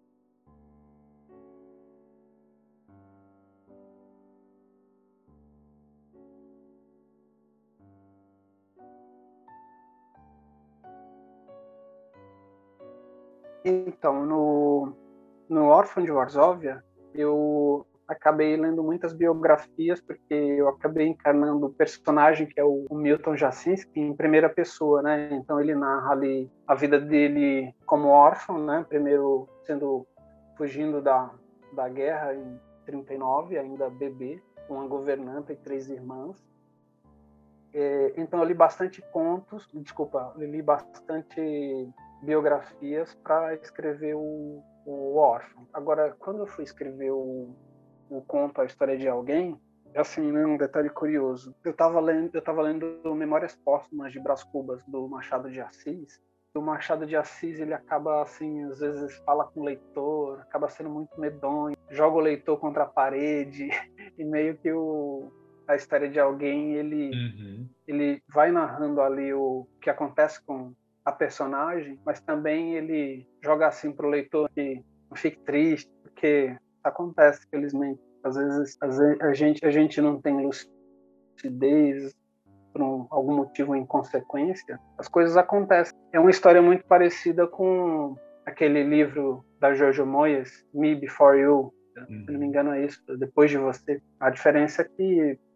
Então, no, no Órfão de Varsóvia, eu acabei lendo muitas biografias, porque eu acabei encarnando o personagem que é o, o Milton Jasinski em primeira pessoa, né? Então ele narra ali a vida dele como órfão, né? Primeiro sendo fugindo da, da guerra em trinta e nove, ainda bebê, com uma governanta e três irmãs. É, então eu li bastante contos, desculpa, eu li bastante biografias para escrever o, o Órfão. Agora, quando eu fui escrever o, o conto A História de Alguém, assim, né, um detalhe curioso, eu estava lendo, eu tava lendo Memórias Póstumas de Brás Cubas, do Machado de Assis. O Machado de Assis, ele acaba, assim, às vezes fala com o leitor, acaba sendo muito medonho, joga o leitor contra a parede, e meio que o, A História de Alguém, ele, Uhum. ele vai narrando ali o que acontece com a personagem, mas também ele joga assim para o leitor que não fique triste, porque acontece, felizmente. Às vezes, às vezes a, gente, a gente não tem lucidez por um, algum motivo, inconsequência, as coisas acontecem. É uma história muito parecida com aquele livro da Jojo Moyes, Me Before You, Uhum. se não me engano é isso, Depois de Você. A diferença é que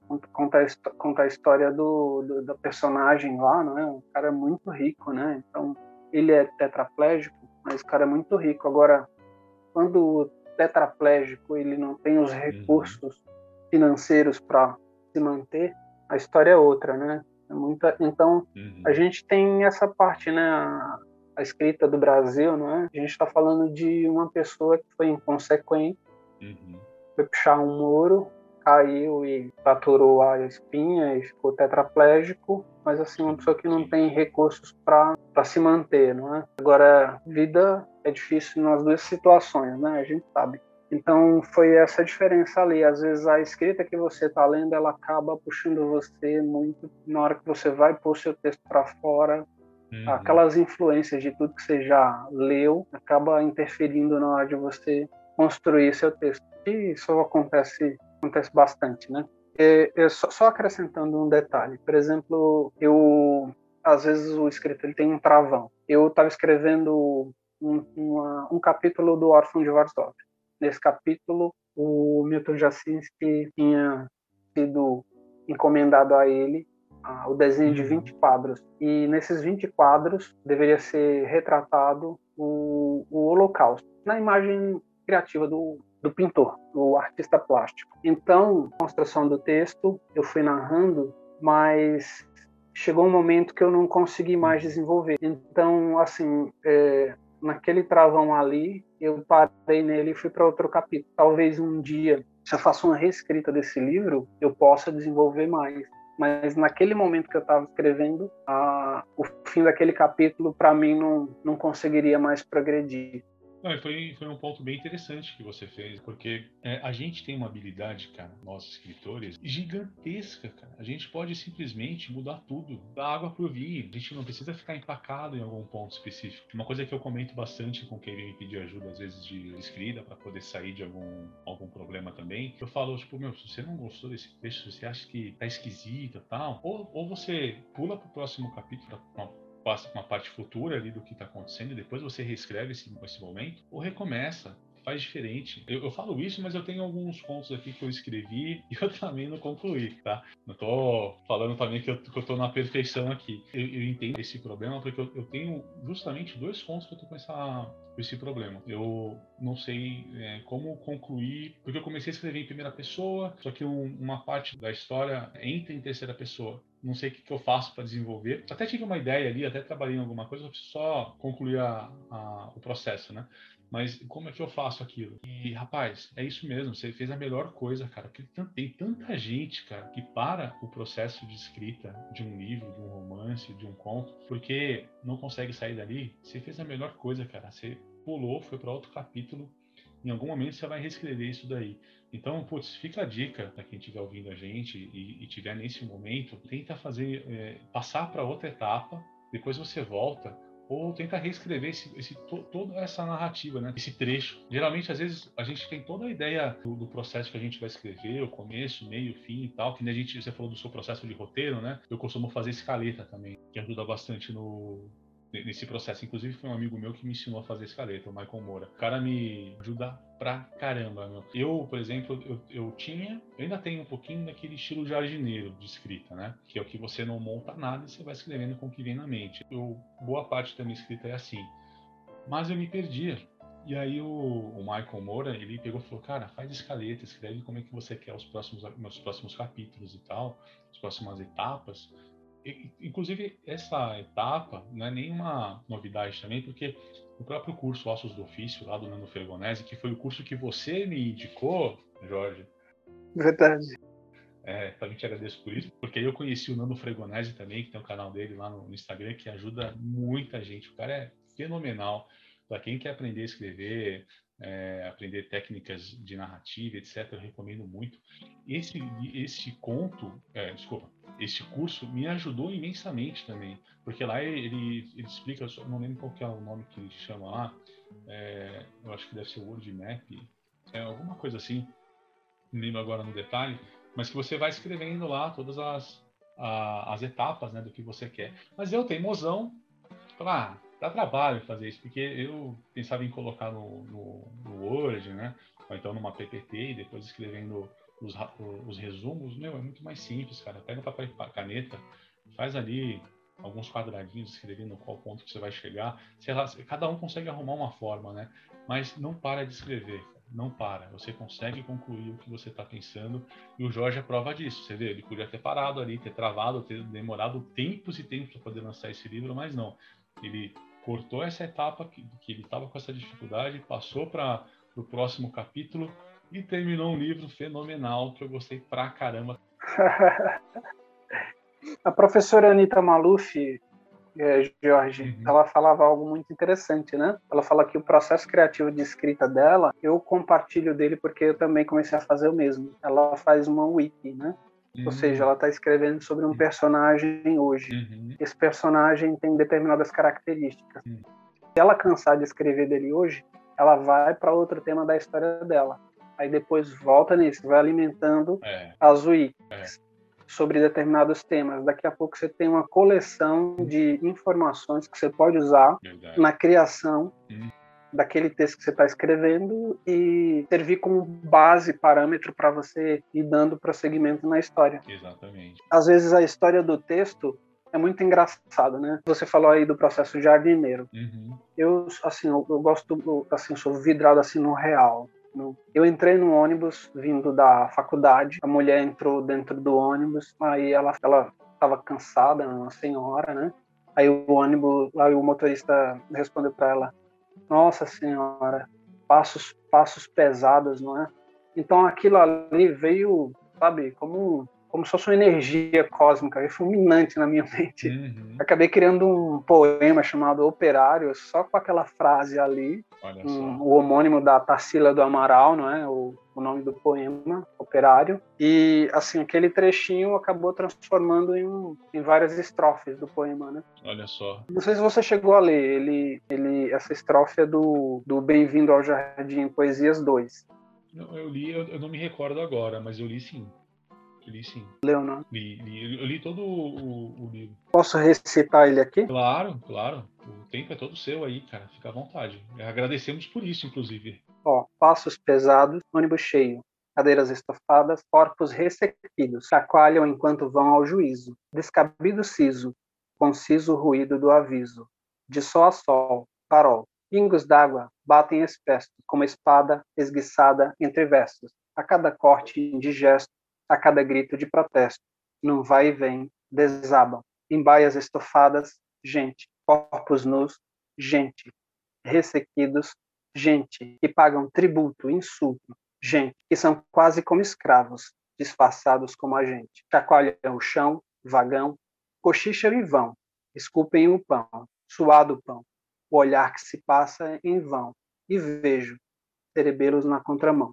conta a, conta a história do, do, da personagem lá, não é? O cara é muito rico, né? Então, ele é tetraplégico, mas o cara é muito rico. Agora, quando o tetraplégico ele não tem os recursos financeiros para se manter, a história é outra, né? É muita, então, Uhum. a gente tem essa parte, né? A, a escrita do Brasil, não é? A gente está falando de uma pessoa que foi inconsequente, Uhum. foi puxar um muro, caiu e fraturou a espinha e ficou tetraplégico, mas assim, uma Sim, pessoa que não sim. tem recursos para se manter, não é? Agora, vida é difícil nas duas situações, né? A gente sabe. Então, foi essa diferença ali. Às vezes, a escrita que você está lendo, ela acaba puxando você muito. Na hora que você vai pôr seu texto para fora, Uhum. aquelas influências de tudo que você já leu, acaba interferindo na hora de você construir seu texto. E isso acontece, acontece bastante, né? É, é só, só acrescentando um detalhe. Por exemplo, eu às vezes o escritor ele tem um travão. Eu estava escrevendo um, uma, um capítulo do Órfão de Varsóvia. Nesse capítulo, o Milton Jasinski tinha sido encomendado a ele ah, o desenho de vinte quadros. E nesses vinte quadros deveria ser retratado o, o Holocausto, na imagem criativa do, do pintor, do artista plástico. Então, a construção do texto, eu fui narrando, mas chegou um momento que eu não consegui mais desenvolver. Então, assim, é, naquele travão ali, eu parei nele e fui para outro capítulo. Talvez um dia, se eu faço uma reescrita desse livro, eu possa desenvolver mais. Mas naquele momento que eu estava escrevendo, a, o fim daquele capítulo, para mim, não, não conseguiria mais progredir. Não, e foi, foi um ponto bem interessante que você fez, porque é, a gente tem uma habilidade, cara, nós escritores, gigantesca, cara. A gente pode simplesmente mudar tudo, da água pro vinho. A gente não precisa ficar empacado em algum ponto específico. Uma coisa que eu comento bastante com quem vem me pedir ajuda, às vezes, de escrita, para poder sair de algum, algum problema também, eu falo, tipo, meu, se você não gostou desse texto, se você acha que tá esquisito e tal, ou, ou você pula pro próximo capítulo, pra, passa uma parte futura ali do que está acontecendo e depois você reescreve esse, esse momento, ou recomeça, faz diferente. Eu, eu falo isso, mas eu tenho alguns contos aqui que eu escrevi e eu também não concluí, tá? Não tô falando também que eu, que eu tô na perfeição aqui. Eu, eu entendo esse problema porque eu, eu tenho justamente dois contos que eu tô com, essa, com esse problema. Eu não sei é, como concluir, porque eu comecei a escrever em primeira pessoa, só que um, uma parte da história entra em terceira pessoa. Não sei o que, que eu faço para desenvolver. Até tive uma ideia ali, até trabalhei em alguma coisa, eu preciso só concluir a, a, o processo, né? Mas como é que eu faço aquilo? E, rapaz, é isso mesmo, você fez a melhor coisa, cara. Porque tem tanta gente, cara, que para o processo de escrita de um livro, de um romance, de um conto, porque não consegue sair dali. Você fez a melhor coisa, cara. Você pulou, foi para outro capítulo. Em algum momento você vai reescrever isso daí. Então, putz, fica a dica para quem estiver ouvindo a gente e, e tiver nesse momento, tenta fazer, é, passar para outra etapa, depois você volta, ou tenta reescrever esse, esse, to, toda essa narrativa, né? Esse trecho. Geralmente, às vezes, a gente tem toda a ideia do, do processo que a gente vai escrever, o começo, meio, fim e tal, que nem a gente, você falou do seu processo de roteiro, né? Eu costumo fazer escaleta também, que ajuda bastante no, nesse processo. Inclusive foi um amigo meu que me ensinou a fazer escaleta, o Michael Moura. O cara me ajuda pra caramba, meu. Eu, por exemplo, eu, eu tinha, eu ainda tenho um pouquinho daquele estilo jardineiro de escrita, né? Que é o que você não monta nada e você vai escrevendo com o que vem na mente. Eu, boa parte da minha escrita é assim. Mas eu me perdia. E aí o, o Michael Moura, ele pegou e falou, cara, faz escaleta, escreve como é que você quer os próximos, os próximos capítulos e tal, as próximas etapas. Inclusive, essa etapa não é nenhuma novidade também, porque o próprio curso Ossos do Ofício, lá do Nando Fregonese, que foi o curso que você me indicou, Jorge. Verdade. É, também te agradeço por isso, porque aí eu conheci o Nando Fregonese também, que tem o canal dele lá no Instagram, que ajuda muita gente. O cara é fenomenal. Para quem quer aprender a escrever, é, aprender técnicas de narrativa, etcétera, eu recomendo muito. Esse, esse conto, é, desculpa, esse curso me ajudou imensamente também, porque lá ele, ele explica, eu não lembro qual que é o nome que ele chama lá, é, eu acho que deve ser Word Map, é, alguma coisa assim, não lembro agora no detalhe, mas que você vai escrevendo lá todas as, a, as etapas, né, do que você quer. Mas eu, teimosão, ah, dá trabalho fazer isso, porque eu pensava em colocar no, no, no Word, né? Ou então numa P P T e depois escrevendo os, os resumos, meu, é muito mais simples, cara. Pega papel e caneta, faz ali alguns quadradinhos, escrevendo qual ponto que você vai chegar. Sei lá, cada um consegue arrumar uma forma, né? Mas não para de escrever, não para. Você consegue concluir o que você está pensando, e o Jorge é prova disso. Você vê, ele podia ter parado ali, ter travado, ter demorado tempos e tempos para poder lançar esse livro, mas não. Ele cortou essa etapa que, que ele estava com essa dificuldade, passou para o próximo capítulo e terminou um livro fenomenal que eu gostei pra caramba. A professora Anita Maluf, é, Jorge, uhum. ela falava algo muito interessante, né? Ela fala que o processo criativo de escrita dela, eu compartilho dele porque eu também comecei a fazer o mesmo. Ela faz uma wiki, né? Uhum. Ou seja, ela está escrevendo sobre um personagem hoje. Uhum. Esse personagem tem determinadas características. Uhum. Se ela cansar de escrever dele hoje, ela vai para outro tema da história dela. Aí depois volta nisso, vai alimentando é. as wikis. É. Sobre determinados temas. Daqui a pouco você tem uma coleção de informações que você pode usar Verdade. na criação hum. daquele texto que você está escrevendo e servir como base, parâmetro para você ir dando prosseguimento na história. Exatamente. Às vezes a história do texto é muito engraçada, né? Você falou aí do processo jardineiro. Uhum. Eu, assim, eu, eu gosto, assim, sou vidrado assim no real. Eu entrei no ônibus vindo da faculdade, a mulher entrou dentro do ônibus, aí ela ela estava cansada, uma senhora, né? Aí o ônibus, aí o motorista respondeu para ela: "Nossa senhora, passos passos pesados, não é?" Então aquilo ali veio, sabe, como como se fosse uma energia cósmica, fulminante na minha mente. Uhum. Acabei criando um poema chamado Operário, só com aquela frase ali, um, o homônimo da Tarsila do Amaral, não é? O, o nome do poema, Operário. E, assim, aquele trechinho acabou transformando em, um, em várias estrofes do poema, né? Olha só. Não sei se você chegou a ler, ele, ele, essa estrofe é do, do Bem-vindo ao Jardim, Poesias dois. Não, eu li, eu, eu não me recordo agora, mas eu li sim. Li sim. Leu, não? Li, li, eu li todo o, o livro. Posso recitar ele aqui? Claro, claro. O tempo é todo seu aí, cara. Fica à vontade. Agradecemos por isso, inclusive. Ó, passos pesados, ônibus cheio, cadeiras estofadas, corpos ressequidos, chacoalham enquanto vão ao juízo. Descabido siso, conciso ruído do aviso. De sol a sol, farol. Pingos d'água batem espessos, como espada esguiçada entre versos. A cada corte indigesto, a cada grito de protesto, num vai e vem, desabam. Em baias estofadas, gente, corpos nus, gente, ressequidos, gente que pagam tributo, insulto, gente que são quase como escravos, disfarçados como a gente. Chacoalham o chão, vagão, cochicham e vão, esculpem o pão, suado o pão, o olhar que se passa em vão, e vejo cerebelos na contramão.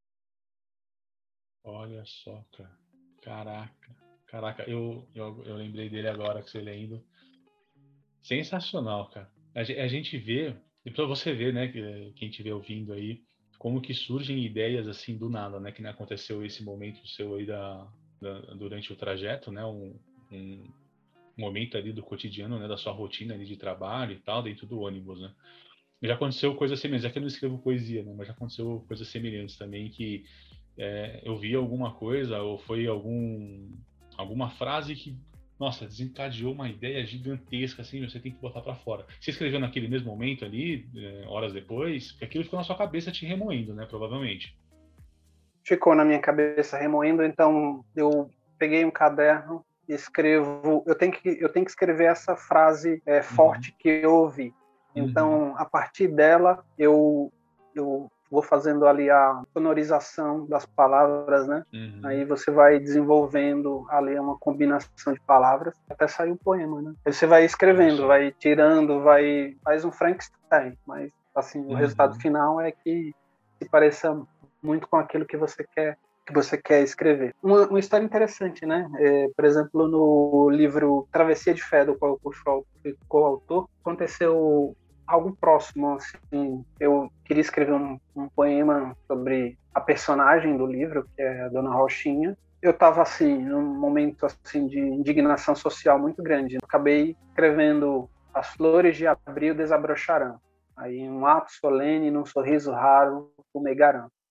Olha só, cara. Caraca. Caraca, eu, eu, eu lembrei dele agora que você lendo. Sensacional, cara. A, a gente vê, e pra você ver, né, que, quem estiver ouvindo aí, como que surgem ideias assim do nada, né? Que nem aconteceu esse momento seu aí da, da, durante o trajeto, né? Um, um momento ali do cotidiano, né? Da sua rotina ali de trabalho e tal, dentro do ônibus, né? Já aconteceu coisas semelhantes, é que eu não escrevo poesia, né? Mas já aconteceu coisas semelhantes também, que é, eu vi alguma coisa ou foi algum, alguma frase que, nossa, desencadeou uma ideia gigantesca, assim, você tem que botar para fora. Você escreveu naquele mesmo momento ali, é, horas depois, porque aquilo ficou na sua cabeça te remoendo, né? Provavelmente. Ficou na minha cabeça remoendo, então eu peguei um caderno e escrevo. Eu tenho que, eu tenho que escrever essa frase é, forte uhum. que eu ouvi. Então, uhum. a partir dela, eu, eu vou fazendo ali a sonorização das palavras, né? Uhum. Aí você vai desenvolvendo ali uma combinação de palavras até sair um poema, né? Aí você vai escrevendo, Nossa. vai tirando, vai faz um Frankenstein, mas assim, o uhum. resultado final é que se pareça muito com aquilo que você quer que você quer escrever. Uma, uma história interessante, né? É, por exemplo, no livro Travessia de Fé, do qual eu fui coautor, aconteceu algo próximo, assim. Eu queria escrever um, um poema sobre a personagem do livro, que é a Dona Rochinha. Eu estava, assim, num momento assim, de indignação social muito grande. Acabei escrevendo As flores de abril desabrocharão. Aí, um ato solene, num sorriso raro, fumegarão.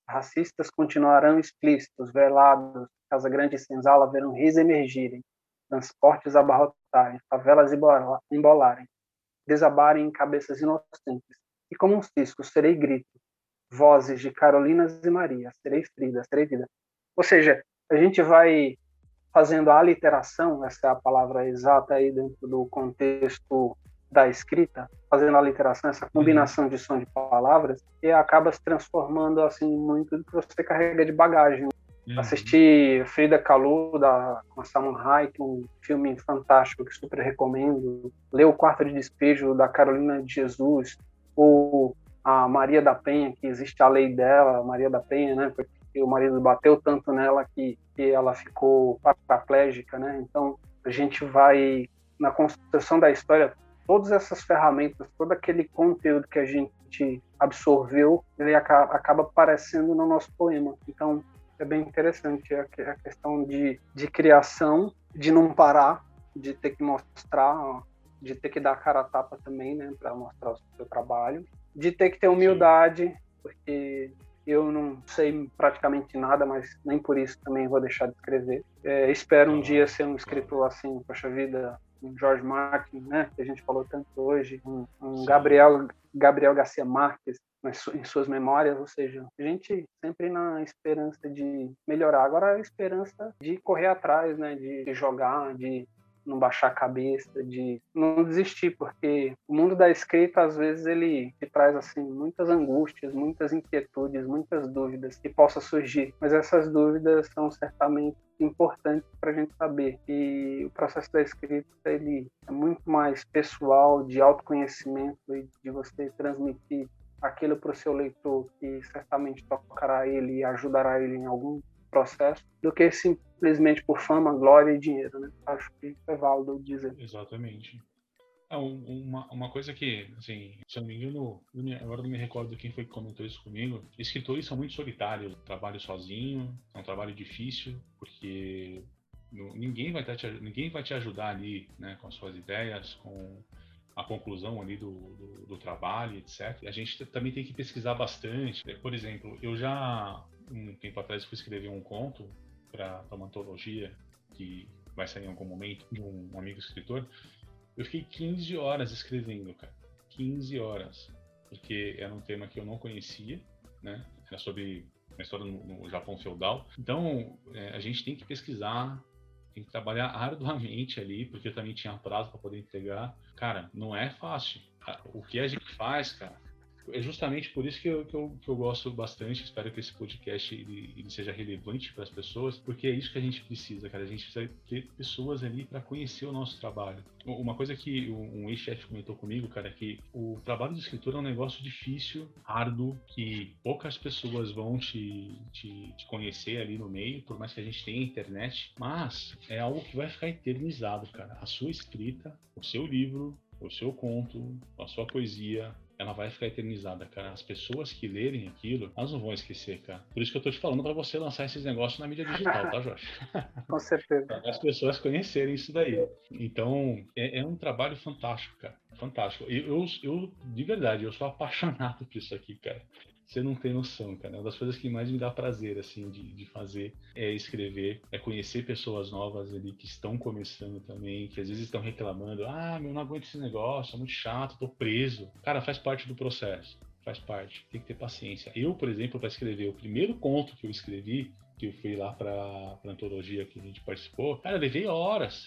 racistas continuarão explícitos, velados, Casa Grande e Senzala verão rios emergirem, transportes abarrotarem, favelas embolarem, desabarem em cabeças inocentes, e como um cisco serei grito, vozes de Carolinas e Maria, serei Frida, serei vida. Ou seja, a gente vai fazendo a aliteração, essa é a palavra exata aí dentro do contexto da escrita, fazendo a aliteração, essa combinação de som de palavras, e acaba se transformando assim muito do que você carrega de bagagem. Uhum. Assisti Frida Kahlo da, com a Salma Hayek, um filme fantástico que super recomendo. Ler O Quarto de Despejo da Carolina de Jesus, ou a Maria da Penha, que existe a lei dela, Maria da Penha, né? Porque o marido bateu tanto nela que, que ela ficou paraplégica, né? Então a gente vai na construção da história, todas essas ferramentas, todo aquele conteúdo que a gente absorveu, ele acaba, acaba aparecendo no nosso poema. Então é bem interessante a, a questão de, de criação, de não parar, de ter que mostrar, de ter que dar a cara a tapa também, né, para mostrar o seu trabalho, de ter que ter humildade, porque eu não sei praticamente nada, mas nem por isso também vou deixar de escrever. É, espero um dia ser um escritor assim, poxa vida, um George Martin, né, que a gente falou tanto hoje, um, um Gabriel, Gabriel Garcia Marques, em suas memórias, ou seja, a gente sempre na esperança de melhorar. Agora a esperança de correr atrás, né, de jogar, de não baixar a cabeça, de não desistir, porque o mundo da escrita, às vezes, ele te traz assim muitas angústias, muitas inquietudes, muitas dúvidas que possam surgir, mas essas dúvidas são certamente importantes para a gente saber. E o processo da escrita, ele é muito mais pessoal, de autoconhecimento e de você transmitir aquilo para o seu leitor que certamente tocará ele e ajudará ele em algum processo, do que simplesmente por fama, glória e dinheiro, né? Acho que isso é válido dizer. Exatamente. Ah, uma, uma coisa que, assim, se eu não me engano, agora não me recordo quem foi que comentou isso comigo, escritores são muito solitários, trabalho sozinho, é um trabalho difícil, porque ninguém vai te, ninguém vai te ajudar ali, né, com as suas ideias, com a conclusão ali do, do, do trabalho, etcétera. A gente também tem que pesquisar bastante. Por exemplo, eu já, um tempo atrás, fui escrever um conto para uma antologia que vai sair em algum momento, de um amigo escritor. Eu fiquei quinze horas escrevendo, cara. quinze horas. Porque era um tema que eu não conhecia, né? Era sobre uma história no, no Japão feudal. Então, é, a gente tem que pesquisar, tem que trabalhar arduamente ali, porque eu também tinha prazo para poder entregar. Cara, não é fácil. O que a gente faz, cara, é justamente por isso que eu, que eu, que eu gosto bastante. Espero que esse podcast ele, ele seja relevante para as pessoas, porque é isso que a gente precisa, cara. A gente precisa ter pessoas ali para conhecer o nosso trabalho. Uma coisa que um ex-chefe comentou comigo, cara, é que o trabalho de escritor é um negócio difícil, árduo, que poucas pessoas vão te, te, te conhecer ali no meio, por mais que a gente tenha internet, mas é algo que vai ficar eternizado, cara. A sua escrita, o seu livro, o seu conto, a sua poesia, ela vai ficar eternizada, cara. As pessoas que lerem aquilo, elas não vão esquecer, cara. Por isso que eu tô te falando pra você lançar esses negócios na mídia digital, tá, Jorge? Com certeza. Para as pessoas conhecerem isso daí. Então, é, é um trabalho fantástico, cara. Fantástico. Eu, eu, eu, de verdade, eu sou apaixonado por isso aqui, cara. Você não tem noção, cara. Uma das coisas que mais me dá prazer, assim, de, de fazer é escrever, é conhecer pessoas novas ali que estão começando também, que às vezes estão reclamando, ah, meu, não aguento esse negócio, é muito chato, tô preso. Cara, faz parte do processo. Faz parte. Tem que ter paciência. Eu, por exemplo, para escrever o primeiro conto que eu escrevi, que eu fui lá para a antologia que a gente participou, cara, eu levei horas.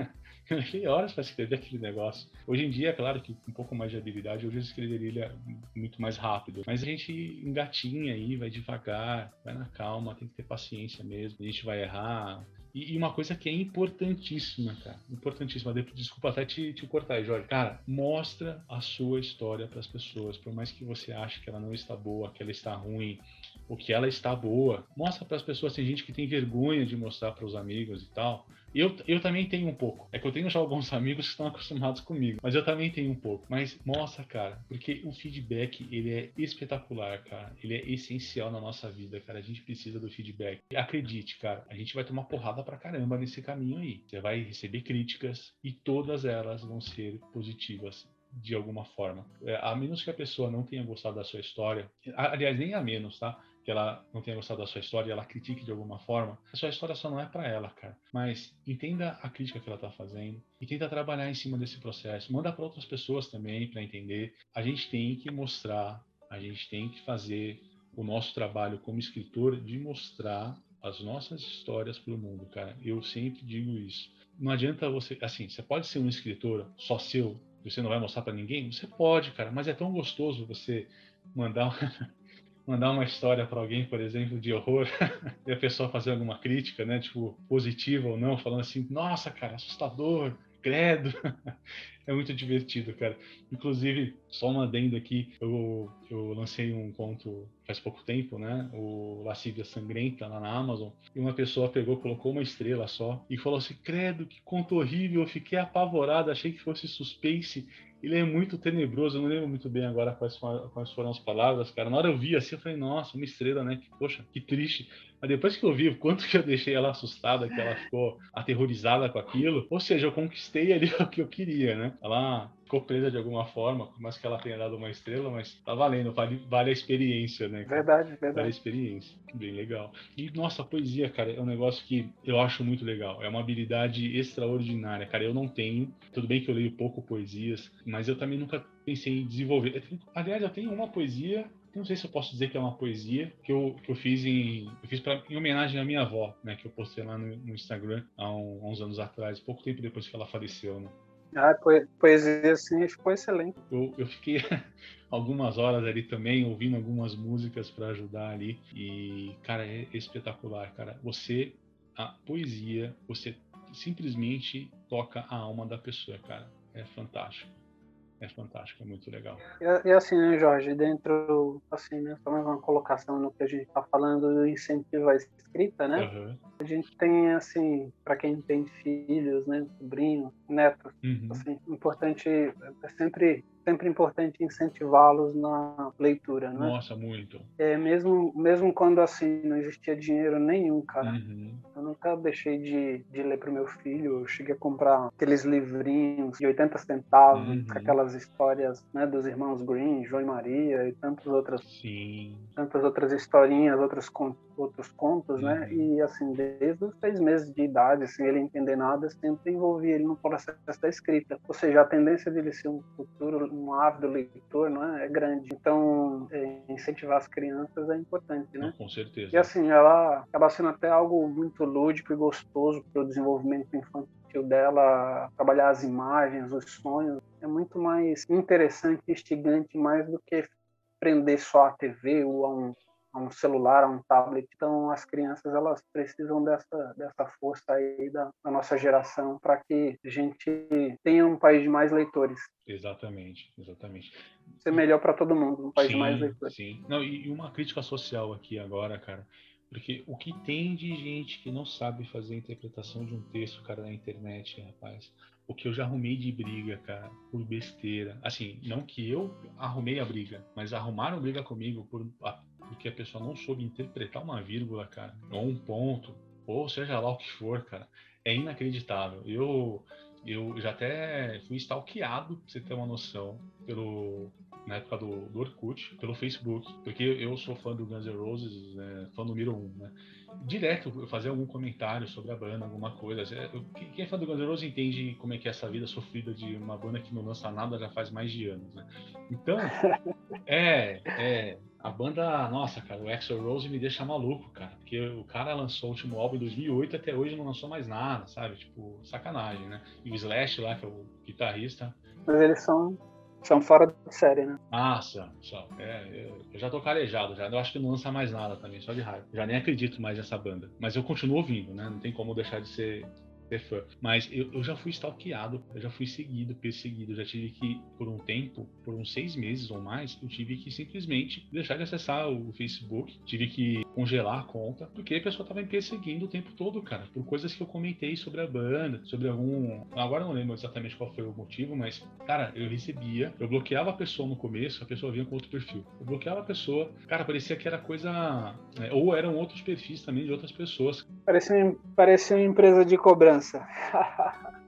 Eu levei horas para escrever aquele negócio. Hoje em dia, é claro que com um pouco mais de habilidade, hoje eu escreveria ele muito mais rápido. Mas a gente engatinha aí, vai devagar, vai na calma, tem que ter paciência mesmo. A gente vai errar. E, e uma coisa que é importantíssima, cara, importantíssima. Desculpa até te, te cortar aí, Jorge. Cara, mostra a sua história para as pessoas. Por mais que você ache que ela não está boa, que ela está ruim, ou que ela está boa, mostra para as pessoas. Tem gente que tem vergonha de mostrar para os amigos e tal. Eu, eu também tenho um pouco. É que eu tenho já alguns amigos que estão acostumados comigo. Mas eu também tenho um pouco. Mas mostra, cara. Porque o feedback, ele é espetacular, cara. Ele é essencial na nossa vida, cara. A gente precisa do feedback. E acredite, cara. A gente vai tomar porrada pra caramba nesse caminho aí. Você vai receber críticas e todas elas vão ser positivas de alguma forma. É, a menos que a pessoa não tenha gostado da sua história. Aliás, nem a menos, tá? que ela não tenha gostado da sua história e ela critique de alguma forma, a sua história só não é para ela, cara. Mas entenda a crítica que ela tá fazendo e tenta trabalhar em cima desse processo. Manda para outras pessoas também para entender. A gente tem que mostrar, a gente tem que fazer o nosso trabalho como escritor de mostrar as nossas histórias para o mundo, cara. Eu sempre digo isso. Não adianta você, assim, você pode ser um escritor só seu, você não vai mostrar para ninguém? Você pode, cara, mas é tão gostoso você mandar mandar uma história para alguém, por exemplo, de horror, e a pessoa fazer alguma crítica, né, tipo, positiva ou não, falando assim, nossa, cara, assustador, credo. É muito divertido, cara. Inclusive, só um adendo aqui, eu, eu lancei um conto faz pouco tempo, né? O Lascívia Sangrenta, lá na Amazon. E uma pessoa pegou, colocou uma estrela só e falou assim, credo, que conto horrível. Eu fiquei apavorado, achei que fosse suspense. Ele é muito tenebroso, eu não lembro muito bem agora quais foram, quais foram as palavras, cara. Na hora eu vi assim, eu falei, nossa, uma estrela, né? Que, poxa, que triste. Mas depois que eu vi o quanto que eu deixei ela assustada, que ela ficou aterrorizada com aquilo, ou seja, eu conquistei ali o que eu queria, né? Ela ficou presa de alguma forma, por mais que ela tenha dado uma estrela, mas tá valendo, vale, vale a experiência, né? Cara? Verdade, Vale a verdade. experiência, bem legal. E, nossa, a poesia, cara, é um negócio que eu acho muito legal. É uma habilidade extraordinária, cara. Eu não tenho, tudo bem que eu leio pouco poesias, mas eu também nunca pensei em desenvolver. Aliás, eu tenho uma poesia, não sei se eu posso dizer que é uma poesia, que eu, que eu fiz, em, eu fiz pra, em homenagem à minha avó, né? Que eu postei lá no, no Instagram há, um, há uns anos atrás, pouco tempo depois que ela faleceu, né? Ah, poesia, assim, ficou excelente. Eu, eu fiquei algumas horas ali também, ouvindo algumas músicas para ajudar ali. E, cara, é espetacular, cara. Você, a poesia, você simplesmente toca a alma da pessoa, cara. É fantástico. É fantástico, é muito legal. E, e assim, né, Jorge, dentro, assim, né, só mais uma colocação no que a gente está falando do incentivo à escrita, né? Uhum. A gente tem, assim, para quem tem filhos, né, sobrinhos, netos, Uhum. assim, importante, é sempre, sempre importante incentivá-los na leitura, né? Nossa, muito. É, mesmo, mesmo quando, assim, não existia dinheiro nenhum, cara. Uhum. Eu nunca deixei de, de ler para o meu filho. Eu cheguei a comprar aqueles livrinhos de oitenta centavos, Uhum. com aquelas histórias, né, dos irmãos Grimm, João e Maria e tantas outras, Sim. tantas outras historinhas, outros contos, outros contos, Uhum. né? E assim, desde os seis meses de idade, sem ele entender nada, sempre envolvi ele no processo da escrita. Ou seja, a tendência dele ser um futuro, um ávido leitor, não é, é grande. Então, é, incentivar as crianças é importante, né? Não, com certeza. E assim, ela acaba sendo até algo muito lúdico e gostoso para o desenvolvimento infantil dela, trabalhar as imagens, os sonhos. É muito mais interessante e instigante mais do que prender só a T V ou a um, a um celular, a um tablet. Então, as crianças elas precisam dessa, dessa força aí da, da nossa geração para que a gente tenha um país de mais leitores. Exatamente, exatamente. Ser melhor para todo mundo, um país de mais Sim, leitores. sim. Não, e uma crítica social aqui agora, cara. Porque o que tem de gente que não sabe fazer a interpretação de um texto, cara, na internet, rapaz. O que eu já arrumei de briga, cara, por besteira. Assim, não que eu arrumei a briga, mas arrumaram briga comigo por, porque a pessoa não soube interpretar uma vírgula, cara, ou um ponto, ou seja lá o que for, cara. É inacreditável. Eu, eu já até fui stalkeado, pra você ter uma noção, pelo, na época do, do Orkut, pelo Facebook, porque eu sou fã do Guns N' Roses, né, fã número um, né? Direto eu fazia algum comentário sobre a banda, alguma coisa. Eu, quem é fã do Guns N' Roses entende como é que é essa vida sofrida de uma banda que não lança nada já faz mais de anos, né? Então, é, é, a banda, nossa, cara, o Axl Rose me deixa maluco, cara, porque o cara lançou o último álbum em dois mil e oito e até hoje não lançou mais nada, sabe? Tipo, sacanagem, né? E o Slash lá, que é o guitarrista. Mas eles são São fora de série, né? Nossa, só. É, eu, eu já tô calejado, já. Eu acho que não lança mais nada também, só de raiva. Já nem acredito mais nessa banda. Mas eu continuo ouvindo, né? Não tem como deixar de ser, ser fã. Mas eu, eu já fui stalkeado, eu já fui seguido, perseguido. Eu já tive que, por um tempo, por uns seis meses ou mais, eu tive que simplesmente deixar de acessar o Facebook. Tive que congelar a conta, porque a pessoa tava me perseguindo o tempo todo, cara, por coisas que eu comentei sobre a banda, sobre algum... Agora eu não lembro exatamente qual foi o motivo, mas, cara, eu recebia, eu bloqueava a pessoa no começo, a pessoa vinha com outro perfil. Eu bloqueava a pessoa, cara, parecia que era coisa... Né, ou eram outros perfis também de outras pessoas. Parecia, parecia uma empresa de cobrança.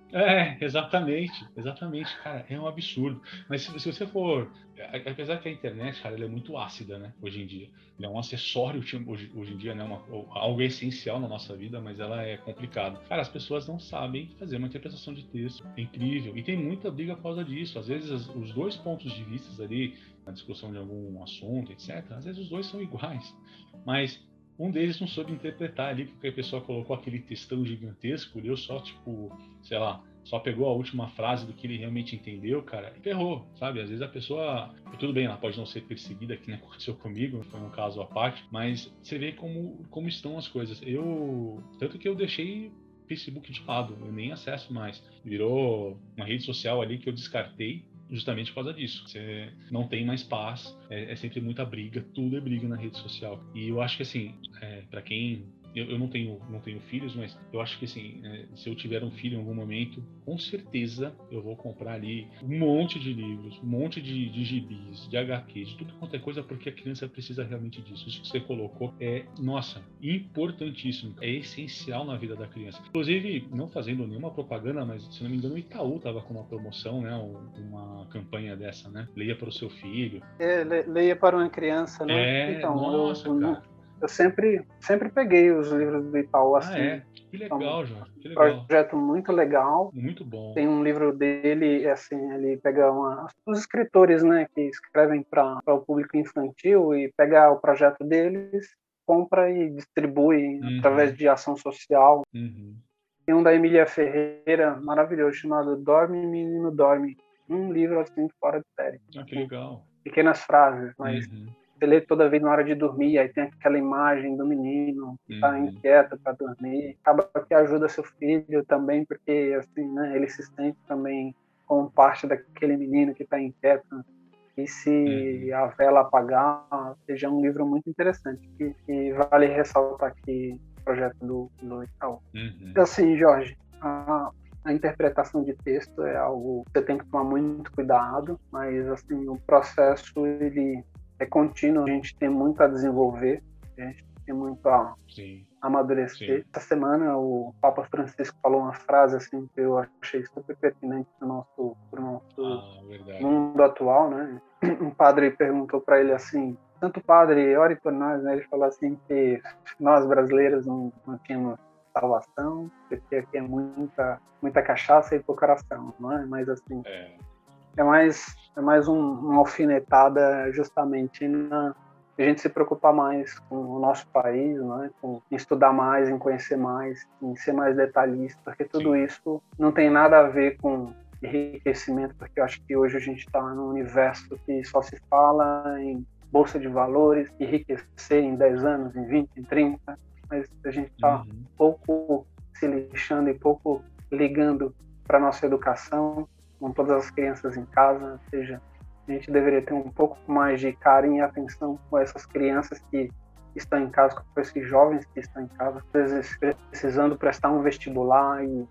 É, exatamente, exatamente, cara, é um absurdo. Mas se, se você for, a- apesar que a internet, cara, ela é muito ácida, né, hoje em dia. Ela é um acessório tipo, hoje, hoje em dia, né, uma, algo essencial na nossa vida, mas ela é complicada. Cara, as pessoas não sabem fazer uma interpretação de texto, é incrível. E tem muita briga por causa disso. Às vezes as, os dois pontos de vista ali, na discussão de algum assunto, etcétera, às vezes os dois são iguais, mas um deles não soube interpretar ali, porque a pessoa colocou aquele textão gigantesco, leu só, tipo, sei lá, só pegou a última frase do que ele realmente entendeu, cara, e ferrou, sabe? Às vezes a pessoa, tudo bem, ela pode não ser perseguida, que nem aconteceu comigo, foi um caso à parte, mas você vê como, como estão as coisas. Eu, tanto que eu deixei Facebook de lado, eu nem acesso mais. Virou uma rede social ali que eu descartei justamente por causa disso. Você não tem mais paz, é, é sempre muita briga, tudo é briga na rede social. E eu acho que assim, é, para quem eu, eu não tenho não tenho filhos, mas eu acho que assim, é, se eu tiver um filho em algum momento, com certeza eu vou comprar ali um monte de livros, um monte de, de gibis, de H Qs, de tudo quanto é coisa, porque a criança precisa realmente disso. Isso que você colocou é, nossa, importantíssimo, é essencial na vida da criança. Inclusive, não fazendo nenhuma propaganda, mas se não me engano, o Itaú estava com uma promoção, né, uma campanha dessa, né? Leia para o seu filho. É, leia para uma criança, né? É, Então, nossa, eu, cara. eu sempre, sempre peguei os livros do Itaú, Ah, assim, é. Que é um legal, Jorge. Que legal. projeto muito legal. Muito bom. Tem um livro dele, assim, ele pega uma, os escritores, né, que escrevem para o público infantil e pega o projeto deles, compra e distribui através Uhum. de ação social. Uhum. Tem um da Emília Ferreira, maravilhoso, chamado Dorme, Menino, Dorme. Um livro, assim, fora de série. Ah, que Assim, legal. pequenas frases, mas Uhum. você lê toda vez na hora de dormir, aí tem aquela imagem do menino que está Uhum. inquieto para dormir, acaba que ajuda seu filho também, porque assim, né, ele se sente também como parte daquele menino que está inquieto. E se Uhum. a vela apagar, seja um livro muito interessante, e, e vale ressaltar aqui o projeto do, do Itaú. Uhum. Assim, Jorge, a, a interpretação de texto é algo que você tem que tomar muito cuidado, mas assim, o processo ele é contínuo, a gente tem muito a desenvolver, a gente tem muito a Sim. amadurecer. Sim. Essa semana o Papa Francisco falou uma frase assim que eu achei super pertinente para o nosso, pro nosso Ah, verdade. mundo atual, né? Um padre perguntou para ele assim: Santo Padre, ore por nós, né? Ele falou assim que nós brasileiros não, não tínhamos salvação, porque aqui é muita, muita cachaça e pouco coração, não é? Mas assim, É. é mais, é mais um, uma alfinetada justamente na a gente se preocupar mais com o nosso país, né? Com, em estudar mais, em conhecer mais, em ser mais detalhista, porque tudo Sim. isso não tem nada a ver com enriquecimento, porque eu acho que hoje a gente está num universo que só se fala em bolsa de valores, enriquecer em dez anos, em vinte, em trinta, mas a gente está Uhum. pouco se lixando e pouco ligando para a nossa educação, com todas as crianças em casa, ou seja, a gente deveria ter um pouco mais de carinho e atenção com essas crianças que estão em casa, com esses jovens que estão em casa, às vezes precisando prestar um vestibular e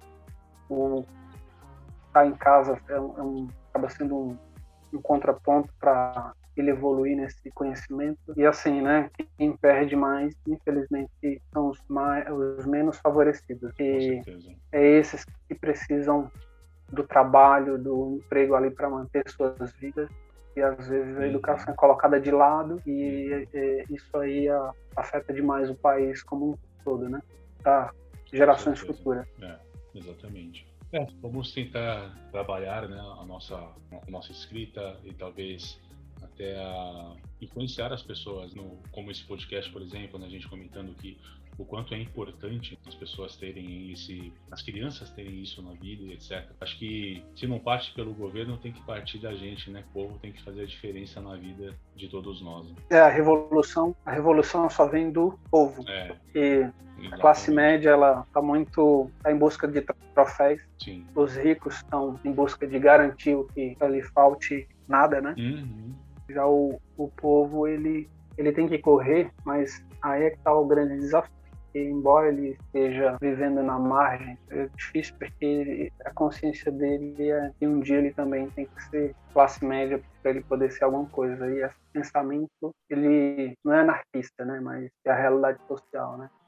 o estar em casa é um, é um, acaba sendo um, um contraponto para ele evoluir nesse conhecimento. E assim, né, quem perde mais, infelizmente, são os, mais, os menos favorecidos. Com E certeza. é esses que precisam do trabalho, do emprego ali para manter suas vidas. E às vezes a Uhum. educação é colocada de lado e uhum. é, isso aí a, afeta demais o país como um todo, né? Para gerações futuras. É, exatamente. É, vamos tentar trabalhar, né, a nossa, a nossa escrita e talvez até a influenciar as pessoas, no, como esse podcast, por exemplo, né, a gente comentando que o quanto é importante as pessoas terem esse, as crianças terem isso na vida e etcétera. Acho que se não parte pelo governo, tem que partir da gente, né? O povo tem que fazer a diferença na vida de todos nós. Né? É, a revolução, a revolução só vem do povo. É, porque exatamente. A classe média, ela está muito, tá em busca de troféus. Sim. Os ricos estão em busca de garantir o que lhe falte nada, né? Uhum. Já o, o povo, ele, ele tem que correr, mas aí é que está o grande desafio. Embora ele esteja vivendo na margem, é difícil porque a consciência dele é que um dia ele também tem que ser classe média para ele poder ser alguma coisa. E esse pensamento, ele não é anarquista, né? Mas é a realidade social, né?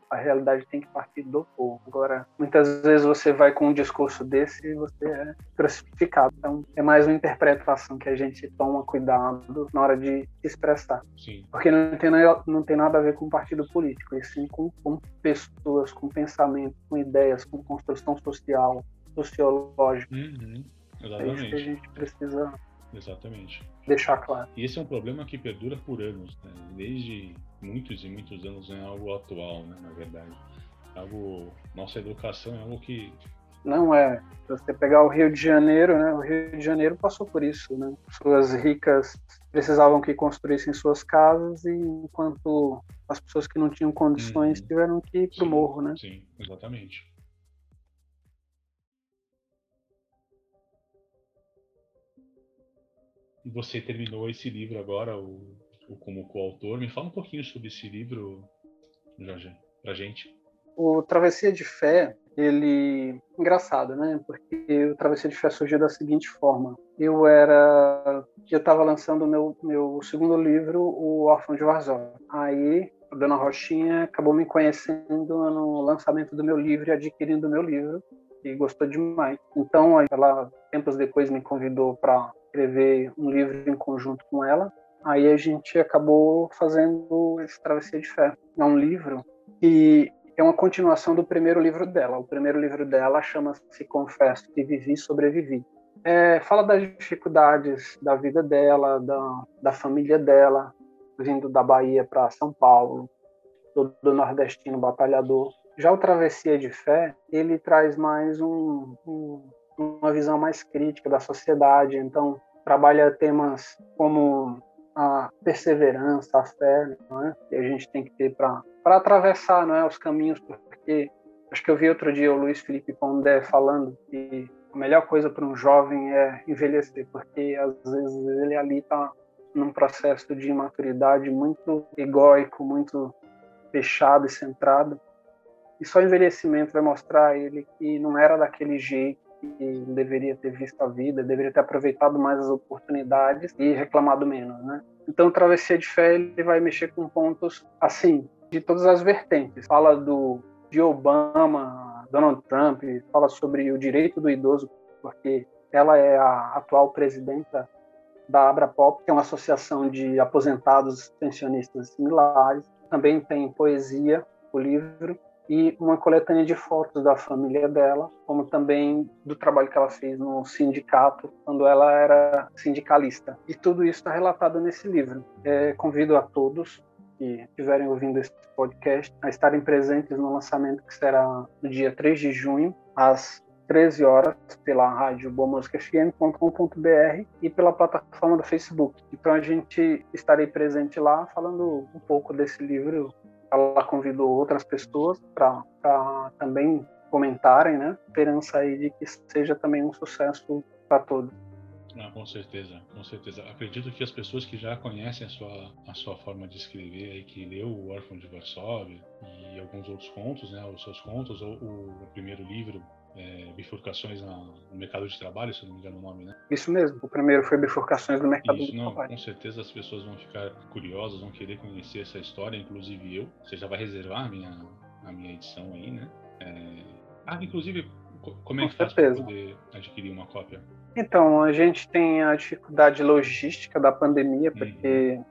A realidade tem que partir do povo. Agora, muitas vezes você vai com um discurso desse e você é crucificado. Então, é mais uma interpretação que a gente toma cuidado na hora de expressar. Sim. Porque não tem, não tem nada a ver com partido político, e sim com, com pessoas, com pensamento, com ideias, com construção social, sociológica. Uhum. Exatamente. É isso que a gente precisa Exatamente. deixar claro. E esse é um problema que perdura por anos, né? Desde muitos e muitos anos, é algo atual, né? Na verdade. Algo... Nossa educação é algo que... Não é. Se você pegar o Rio de Janeiro, né? O Rio de Janeiro passou por isso, né? Pessoas ricas precisavam que construíssem suas casas, e enquanto as pessoas que não tinham condições uhum. tiveram que ir para o morro, né? Sim, exatamente. E você terminou esse livro agora, o, o como coautor. Me fala um pouquinho sobre esse livro, Jorge, pra gente. O Travessia de Fé, ele... Engraçado, né? Porque o Travessia de Fé surgiu da seguinte forma. Eu era... Eu estava lançando o meu, meu segundo livro, O Órfão de Varsóvia. Aí, a Dona Rochinha acabou me conhecendo no lançamento do meu livro e adquirindo o meu livro, e gostou demais. Então, ela, tempos depois, me convidou para escrever um livro em conjunto com ela. Aí a gente acabou fazendo esse Travessia de Fé. É um livro que é uma continuação do primeiro livro dela. O primeiro livro dela chama-se Confesso que Vivi e Sobrevivi. É, fala das dificuldades da vida dela, da, da família dela, vindo da Bahia para São Paulo, do, do nordestino batalhador. Já o Travessia de Fé, ele traz mais um, um, uma visão mais crítica da sociedade. Então, trabalha temas como a perseverança, a fé, não é? Que a gente tem que ter para para atravessar, não é, os caminhos, porque acho que eu vi outro dia o Luiz Felipe Pondé falando que a melhor coisa para um jovem é envelhecer, porque às vezes ele ali está num processo de imaturidade muito egóico, muito fechado e centrado, e só o envelhecimento vai mostrar a ele que não era daquele jeito, que deveria ter visto a vida, deveria ter aproveitado mais as oportunidades e reclamado menos, né? Então, o Travessia de Fé, ele vai mexer com pontos assim, de todas as vertentes. Fala do, de Obama, Donald Trump, fala sobre o direito do idoso, porque ela é a atual presidenta da Abrapop, que é uma associação de aposentados pensionistas similares. Também tem poesia, o livro, e uma coletânea de fotos da família dela, como também do trabalho que ela fez no sindicato, quando ela era sindicalista. E tudo isso está relatado nesse livro. É, convido a todos que estiverem ouvindo esse podcast a estarem presentes no lançamento, que será no dia três de junho, às treze horas, pela rádio boa música f m ponto com ponto b r e pela plataforma do Facebook. Então a gente estarei presente lá falando um pouco desse livro. Ela convidou outras pessoas para também comentarem, né? Esperança aí de que seja também um sucesso para todos. Ah, com certeza, com certeza. Acredito que as pessoas que já conhecem a sua, a sua forma de escrever, aí, que leu O Órfão de Varsóvia e alguns outros contos, né? Os seus contos, ou o, o primeiro livro, é, Bifurcações na, no Mercado de Trabalho, se eu não me engano o nome, né? Isso mesmo, o primeiro foi Bifurcações no Mercado Isso, de não, Trabalho. com certeza as pessoas vão ficar curiosas, vão querer conhecer essa história, inclusive eu. Você já vai reservar a minha, a minha edição aí, né? É... Ah, inclusive, como é que faz para poder adquirir uma cópia? Então, a gente tem a dificuldade logística da pandemia, porque uhum.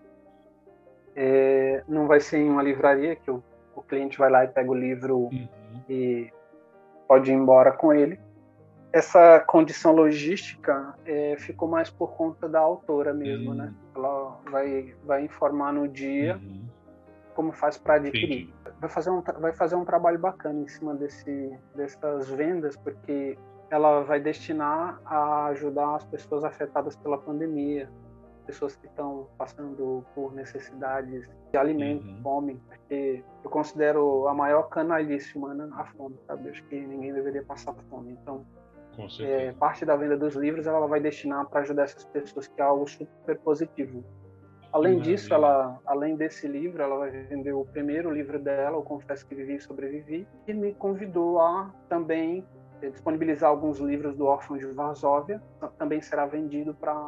é, não vai ser em uma livraria que o, o cliente vai lá e pega o livro uhum. e pode ir embora com ele. Essa condição logística é, ficou mais por conta da autora mesmo, uhum. né? Ela vai, vai informar no dia uhum. como faz para adquirir. Vai fazer, um, vai fazer um trabalho bacana em cima desse, dessas vendas, porque ela vai destinar a ajudar as pessoas afetadas pela pandemia, pessoas que estão passando por necessidades de alimento, uhum. fome, porque eu considero a maior canalice humana a fome, sabe? Acho que ninguém deveria passar fome. Então, é, parte da venda dos livros ela vai destinar para ajudar essas pessoas, que é algo super positivo. Além disso, ela, além desse livro, ela vai vender o primeiro livro dela, o Confesso que Vivi e Sobrevivi, e me convidou a também disponibilizar alguns livros do Órfão de Varsóvia, também será vendido para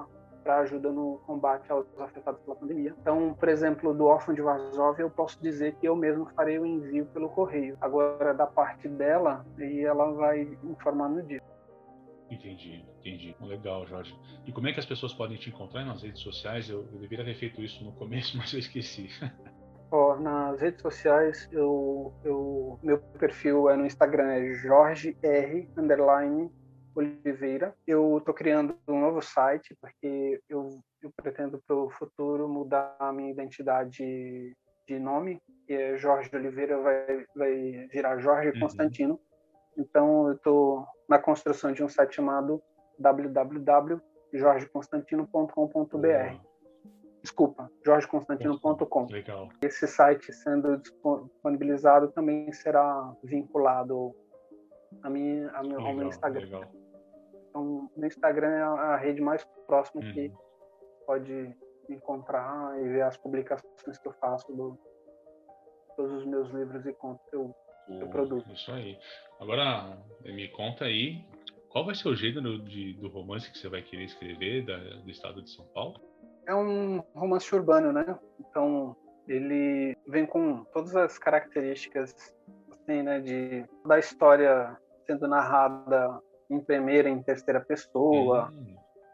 para ajuda no combate aos afetados pela pandemia. Então, por exemplo, do Órfão de Varsóvia, eu posso dizer que eu mesmo farei o envio pelo correio. Agora, da parte dela, aí ela vai informar no dia. Entendi, entendi. Legal, Jorge. E como é que as pessoas podem te encontrar nas redes sociais? Eu, eu deveria ter feito isso no começo, mas eu esqueci. Ó, nas redes sociais, eu, eu, meu perfil é no Instagram, é Jorge R. underline Oliveira. Eu estou criando um novo site, porque eu, eu pretendo para o futuro mudar a minha identidade de nome, que é Jorge Oliveira, vai, vai virar Jorge Uhum. Constantino. Então, eu estou na construção de um site chamado w w w ponto jorge constantino ponto com ponto b r. Desculpa, jorge constantino ponto com. Legal. Esse site sendo disponibilizado também será vinculado a mim, a meu, ao meu Instagram. Legal. Então, meu Instagram é a rede mais próxima Uhum. que pode encontrar e ver as publicações que eu faço do todos os meus livros e contos que eu, que eu produzo. Isso aí. Agora, me conta aí, qual vai ser o gênero de, do romance que você vai querer escrever da, do estado de São Paulo? É um romance urbano, né? Então, ele vem com todas as características assim, né, de, da história sendo narrada em primeira e em terceira pessoa, hum.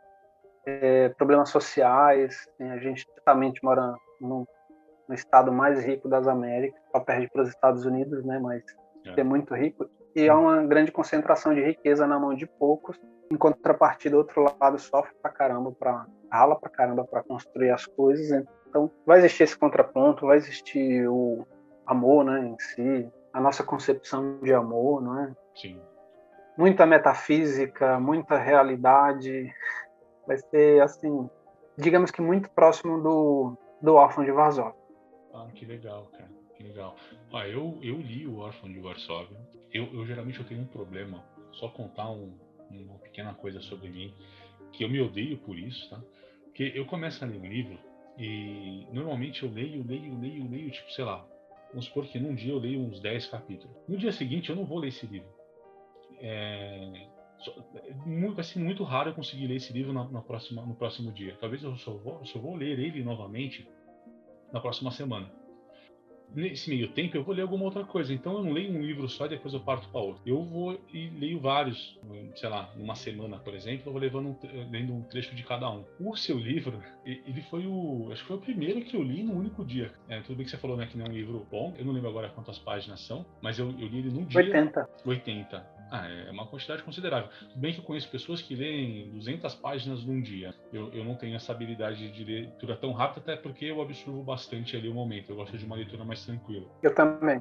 é, problemas sociais. A gente totalmente mora no, no estado mais rico das Américas, só perde para os Estados Unidos, né? Mas é. é muito rico. E há hum. uma grande concentração de riqueza na mão de poucos. Em contrapartida, o outro lado sofre pra caramba, pra, rala pra caramba para construir as coisas. Então, vai existir esse contraponto, vai existir o amor, né, em si, a nossa concepção de amor, não é? Sim. Muita metafísica, muita realidade. Vai ser, assim, digamos que muito próximo do, do Órfão de Varsóvia. Ah, que legal, cara. Que legal. Ah, eu, eu li o Órfão de Varsóvia. Eu, eu geralmente eu tenho um problema, só contar um, uma pequena coisa sobre mim, que eu me odeio por isso, tá? Porque eu começo a ler um livro e normalmente eu leio, leio, leio, leio, tipo, sei lá, vamos supor que num dia eu leio uns dez capítulos. No dia seguinte eu não vou ler esse livro. É, vai ser muito raro eu conseguir ler esse livro na, na próxima, no próximo dia. Talvez eu só vou, só vou ler ele novamente na próxima semana. Nesse meio tempo eu vou ler alguma outra coisa, então eu não leio um livro só e depois eu parto para outro. Eu vou e leio vários, sei lá, numa semana, por exemplo, eu vou levando um, lendo um trecho de cada um. O seu livro, ele foi o, acho que foi o primeiro que eu li num único dia. É, tudo bem que você falou, né, que não é um livro bom, eu não lembro agora quantas páginas são, mas eu, eu li ele num dia. oitenta. oitenta. Ah, é uma quantidade considerável. Tudo bem que eu conheço pessoas que leem duzentas páginas num dia. Eu, eu não tenho essa habilidade de leitura tão rápida, até porque eu absorvo bastante ali o momento. Eu gosto de uma leitura mais tranquila. Eu também.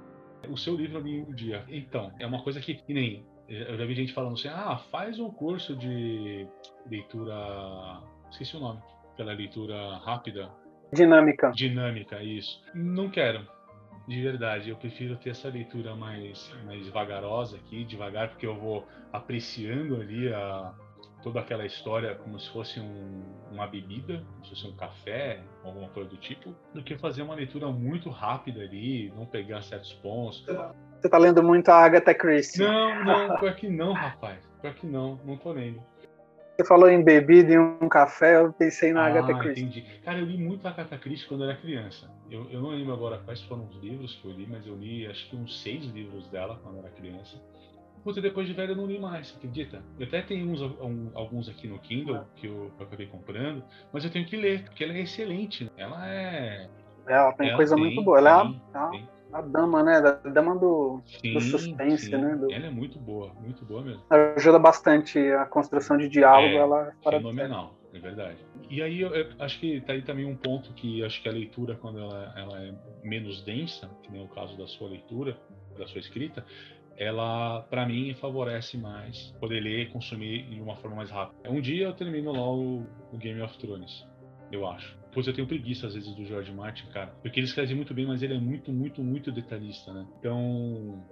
O seu livro ali em um dia. Então, é uma coisa que, que nem... Eu já vi gente falando assim, ah, faz um curso de leitura... Esqueci o nome. Pela leitura rápida. Dinâmica. Dinâmica, isso. Não quero. De verdade, eu prefiro ter essa leitura mais, mais vagarosa aqui, devagar, porque eu vou apreciando ali a, toda aquela história como se fosse um, uma bebida, como se fosse um café, alguma coisa do tipo, do que fazer uma leitura muito rápida ali, não pegar certos pontos. Você tá lendo muito a Agatha Christie. Não, não, pior que não, rapaz. Pior que não, não tô lendo. Você falou em bebida e um café, eu pensei na ah, Agatha Christie. Entendi. Cara, eu li muito a Agatha Christie quando eu era criança. Eu, eu não lembro agora quais foram os livros que eu li, mas eu li acho que uns seis livros dela quando eu era criança. Puta, depois de velho eu não li mais, você acredita? Eu até tenho uns, um, alguns aqui no Kindle que eu, que eu acabei comprando, mas eu tenho que ler, porque ela é excelente. Ela é... Ela tem ela coisa tem, muito boa. Ela tem, é a, tem. a dama, né? A dama do, sim, do suspense, sim. né? Do... Ela é muito boa, muito boa mesmo. Ajuda bastante a construção de diálogo. É, ela é fenomenal, é verdade. E aí eu, eu acho que tá aí também um ponto que acho que a leitura, quando ela, ela é menos densa, que nem o caso da sua leitura, da sua escrita, ela, para mim, favorece mais poder ler e consumir de uma forma mais rápida. Um dia eu termino lá o, o Game of Thrones, eu acho. Pois eu tenho preguiça, às vezes, do George Martin, cara. Porque ele escreve muito bem, mas ele é muito, muito, muito detalhista, né? Então,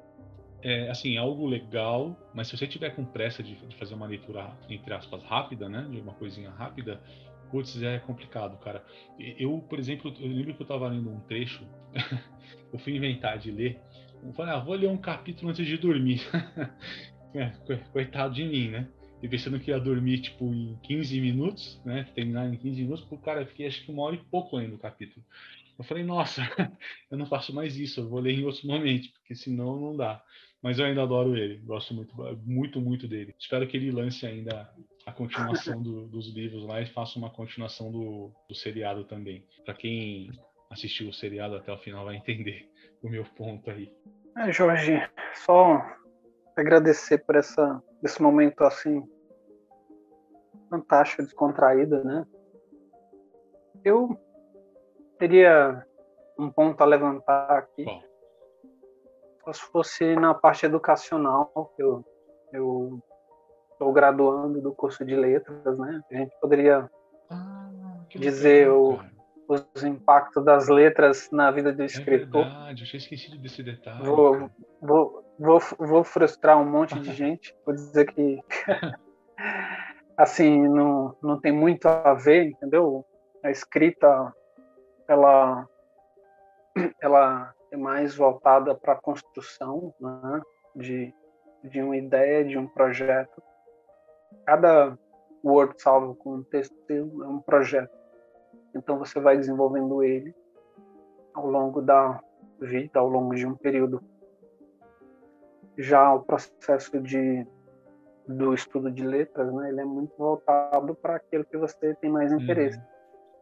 é, assim, é algo legal, mas se você tiver com pressa de, de fazer uma leitura, entre aspas, rápida, né? De uma coisinha rápida, putz, é complicado, cara. Eu, por exemplo, eu lembro que eu tava lendo um trecho, eu fui inventar de ler, eu falei, ah, vou ler um capítulo antes de dormir. Coitado de mim, né? e pensando que ia dormir, tipo, em quinze minutos, né? Terminar em quinze minutos, pro cara, eu fiquei acho que uma hora e pouco lendo o capítulo. Eu falei, nossa, eu não faço mais isso, eu vou ler em outros momentos, porque senão não dá. Mas eu ainda adoro ele, gosto muito, muito, muito dele. Espero que ele lance ainda a continuação do, dos livros lá e faça uma continuação do, do seriado também. Para quem assistiu o seriado até o final vai entender o meu ponto aí. É, Jorge, só agradecer por essa, esse momento assim fantástico, descontraído, né? Eu teria um ponto a levantar aqui, Bom, só se fosse na parte educacional, que eu eu estou graduando do curso de letras, né? A gente poderia ah, que dizer legal, o, cara. os impactos das letras na vida do É escritor. verdade, eu tinha esquecido desse detalhe, Vou, cara. vou, vou, vou frustrar um monte de gente, vou dizer que assim não, não tem muito a ver, entendeu? A escrita ela ela é mais voltada para a construção, né? de de uma ideia, de um projeto. Cada Word salvo com um texto é um projeto. Então você vai desenvolvendo ele ao longo da vida, ao longo de um período. Já o processo de do estudo de letras, né, ele é muito voltado para aquilo que você tem mais interesse. Uhum.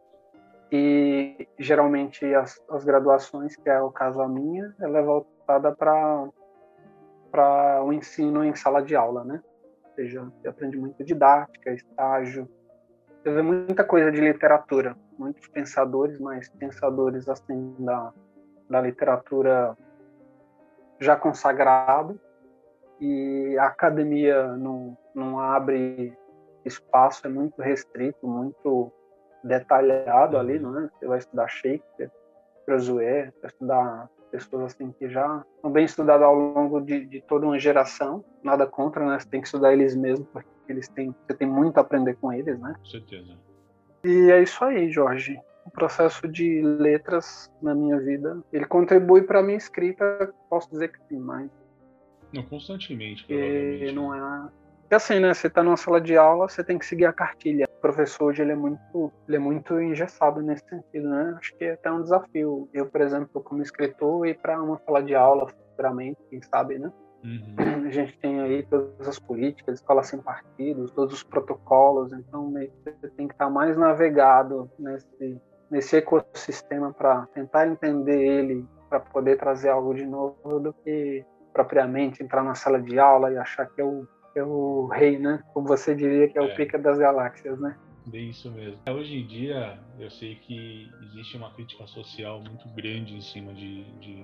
E geralmente as, as graduações, que é o caso a minha, ela é voltada para para o ensino em sala de aula, né? Ou seja, você aprende muito didática, estágio, você vê muita coisa de literatura, muitos pensadores, mas pensadores assim da, da literatura já consagrado, e a academia não, não abre espaço, é muito restrito, muito detalhado ali, Uhum. não é? Você vai estudar Shakespeare, Crosué, vai estudar pessoas assim que já são bem estudadas ao longo de, de toda uma geração, nada contra, né? Você tem que estudar eles mesmos, porque eles têm, você tem muito a aprender com eles, né? Com certeza. E é isso aí, Jorge. O processo de letras na minha vida, ele contribui para a minha escrita, posso dizer que sim, mas Não, constantemente, e provavelmente, né? não é. É assim, né? Você está numa sala de aula, você tem que seguir a cartilha. O professor hoje ele é muito, ele é muito engessado nesse sentido, né? Acho que é até um desafio. Eu, por exemplo, como escritor, ir para uma sala de aula futuramente, quem sabe, né? Uhum. A gente tem aí todas as políticas, escola sem partidos, todos os protocolos. Então, meio que você tem que estar mais navegado nesse nesse ecossistema para tentar entender ele, para poder trazer algo de novo, do que propriamente entrar na sala de aula e achar que é o, que é o rei, né? Como você diria, que é o É, pica das galáxias, né? bem isso mesmo. É, hoje em dia, eu sei que existe uma crítica social muito grande em cima de, de,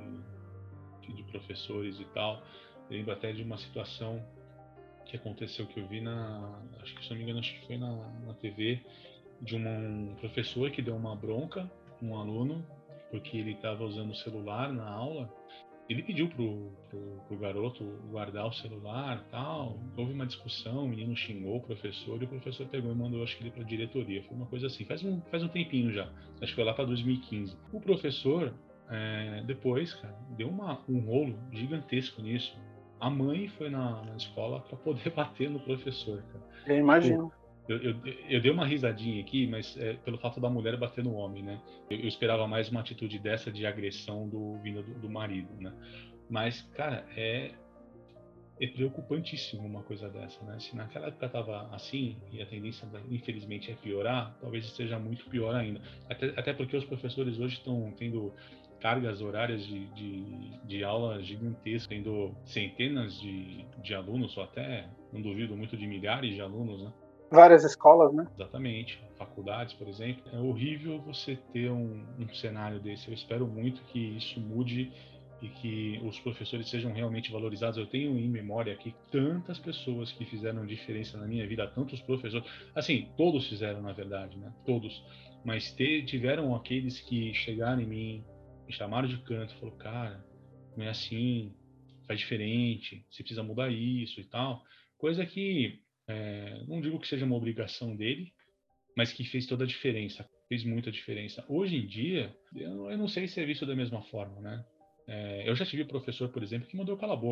de professores e tal. Eu lembro até de uma situação que aconteceu que eu vi na, acho que se não me engano, acho que foi na, na T V, de uma, um professor que deu uma bronca com um aluno porque ele estava usando o celular na aula. Ele pediu pro, pro, pro garoto guardar o celular e tal. Houve uma discussão, o menino xingou o professor e o professor pegou e mandou, acho que ele para a diretoria. Foi uma coisa assim, faz um, faz um tempinho já. Acho que foi lá para dois mil e quinze. O professor, é, depois, cara, deu uma, um rolo gigantesco nisso. A mãe foi na, na escola para poder bater no professor, cara. Eu Tipo, imagino. eu, eu, eu dei uma risadinha aqui, mas é pelo fato da mulher bater no homem, né? Eu, eu esperava mais uma atitude dessa de agressão do vindo do, do marido, né? Mas, cara, é, é preocupantíssimo uma coisa dessa, né? Se naquela época estava assim, e a tendência, infelizmente, é piorar, talvez esteja muito pior ainda. Até, até porque os professores hoje estão tendo cargas horárias de, de, de aula gigantescas, tendo centenas de, de alunos, ou até, não duvido muito, de milhares de alunos, né? Várias escolas, né? Exatamente. Faculdades, por exemplo. É horrível você ter um, um cenário desse. Eu espero muito que isso mude e que os professores sejam realmente valorizados. Eu tenho em memória aqui tantas pessoas que fizeram diferença na minha vida, tantos professores. Assim, todos fizeram, na verdade, né? Todos. Mas te, tiveram aqueles que chegaram em mim, me chamaram de canto e falaram, cara, não é assim, faz diferente, você precisa mudar isso e tal. Coisa que é, não digo que seja uma obrigação dele, mas que fez toda a diferença, fez muita diferença. Hoje em dia, eu, eu não sei se é visto da mesma forma, né? É, eu já tive professor, por exemplo, que mandou calar a boca.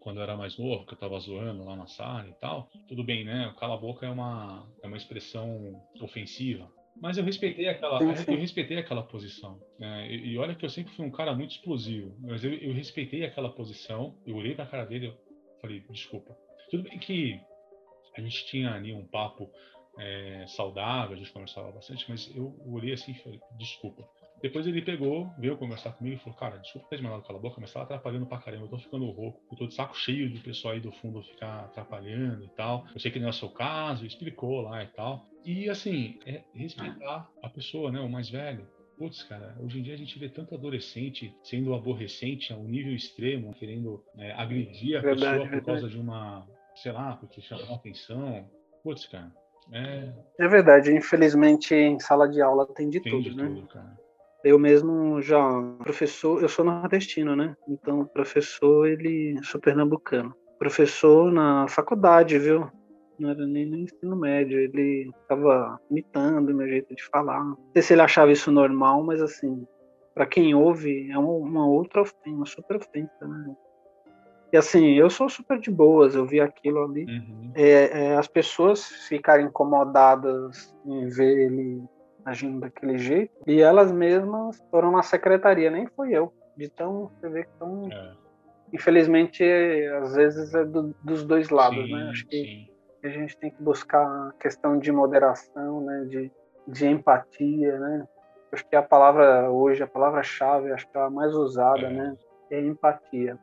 quando eu era mais novo, que eu tava zoando lá na sala e tal, tudo bem, né? Cala a boca é uma, é uma expressão ofensiva. Mas eu respeitei aquela, Sim, eu sim. respeitei aquela posição, né? E, e olha que eu sempre fui um cara muito explosivo, mas eu, eu respeitei aquela posição, eu olhei pra cara dele, eu falei, desculpa. Tudo bem que a gente tinha ali um papo é, saudável, a gente conversava bastante, mas eu olhei assim e falei, desculpa. Depois ele pegou, veio conversar comigo e falou, cara, desculpa ter te mandado calar a boca, mas tava atrapalhando pra caramba, eu tô ficando rouco, eu tô de saco cheio de pessoal aí do fundo ficar atrapalhando e tal. Eu sei que não é o seu caso, explicou lá e tal. E assim, é respeitar a pessoa, né, o mais velho. Putz, cara, hoje em dia a gente vê tanto adolescente sendo aborrecente a um nível extremo, querendo é, agredir a pessoa Verdade, por causa verdade. de uma, sei lá, porque chamou a atenção. Putz, cara, é, É verdade, infelizmente em sala de aula tem de tem de tudo, né? tudo, cara. Eu mesmo já, professor, eu sou nordestino, né? Então, o professor, ele, sou pernambucano. Professor na faculdade, viu? Não era nem no ensino médio, ele estava imitando o meu jeito de falar. Não sei se ele achava isso normal, mas assim, para quem ouve, é uma, uma outra ofensa, uma super ofensa, né? E assim, eu sou super de boas, eu vi aquilo ali. Uhum. É, é, as pessoas ficarem incomodadas em ver ele agindo daquele jeito, e elas mesmas foram na secretaria, nem foi eu. Então, você vê que tão, É, infelizmente, às vezes é do, dos dois lados, né? sim, Acho que sim. a gente tem que buscar a questão de moderação, né? De, de empatia, né? Acho que a palavra hoje, a palavra-chave, acho que é a mais usada, É, né? É empatia.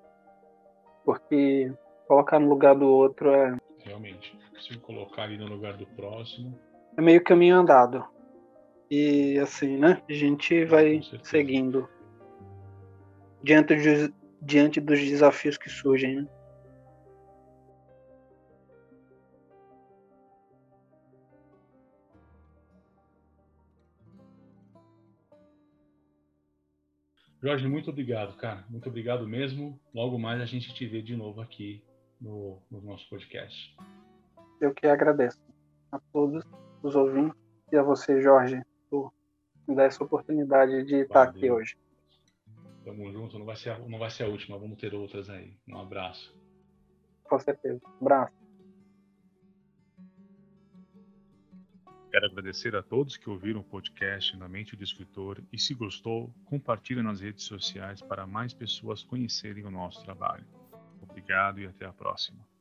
Porque colocar no lugar do outro é, realmente. Se colocar ali no lugar do próximo, é meio caminho andado. E assim, né? A gente não, com vai certeza. seguindo diante dos, diante dos desafios que surgem, né? Jorge, muito obrigado, cara. Muito obrigado mesmo. Logo mais a gente te vê de novo aqui no, no nosso podcast. Eu que agradeço a todos os ouvintes e a você, Jorge, por me dar essa oportunidade de estar aqui Valeu. hoje. Tamo junto. Não vai ser a, não vai ser a última. Vamos ter outras aí. Um abraço. Com certeza. Um abraço. Quero agradecer a todos que ouviram o podcast Na Mente do Escritor e, se gostou, compartilhe nas redes sociais para mais pessoas conhecerem o nosso trabalho. Obrigado e até a próxima.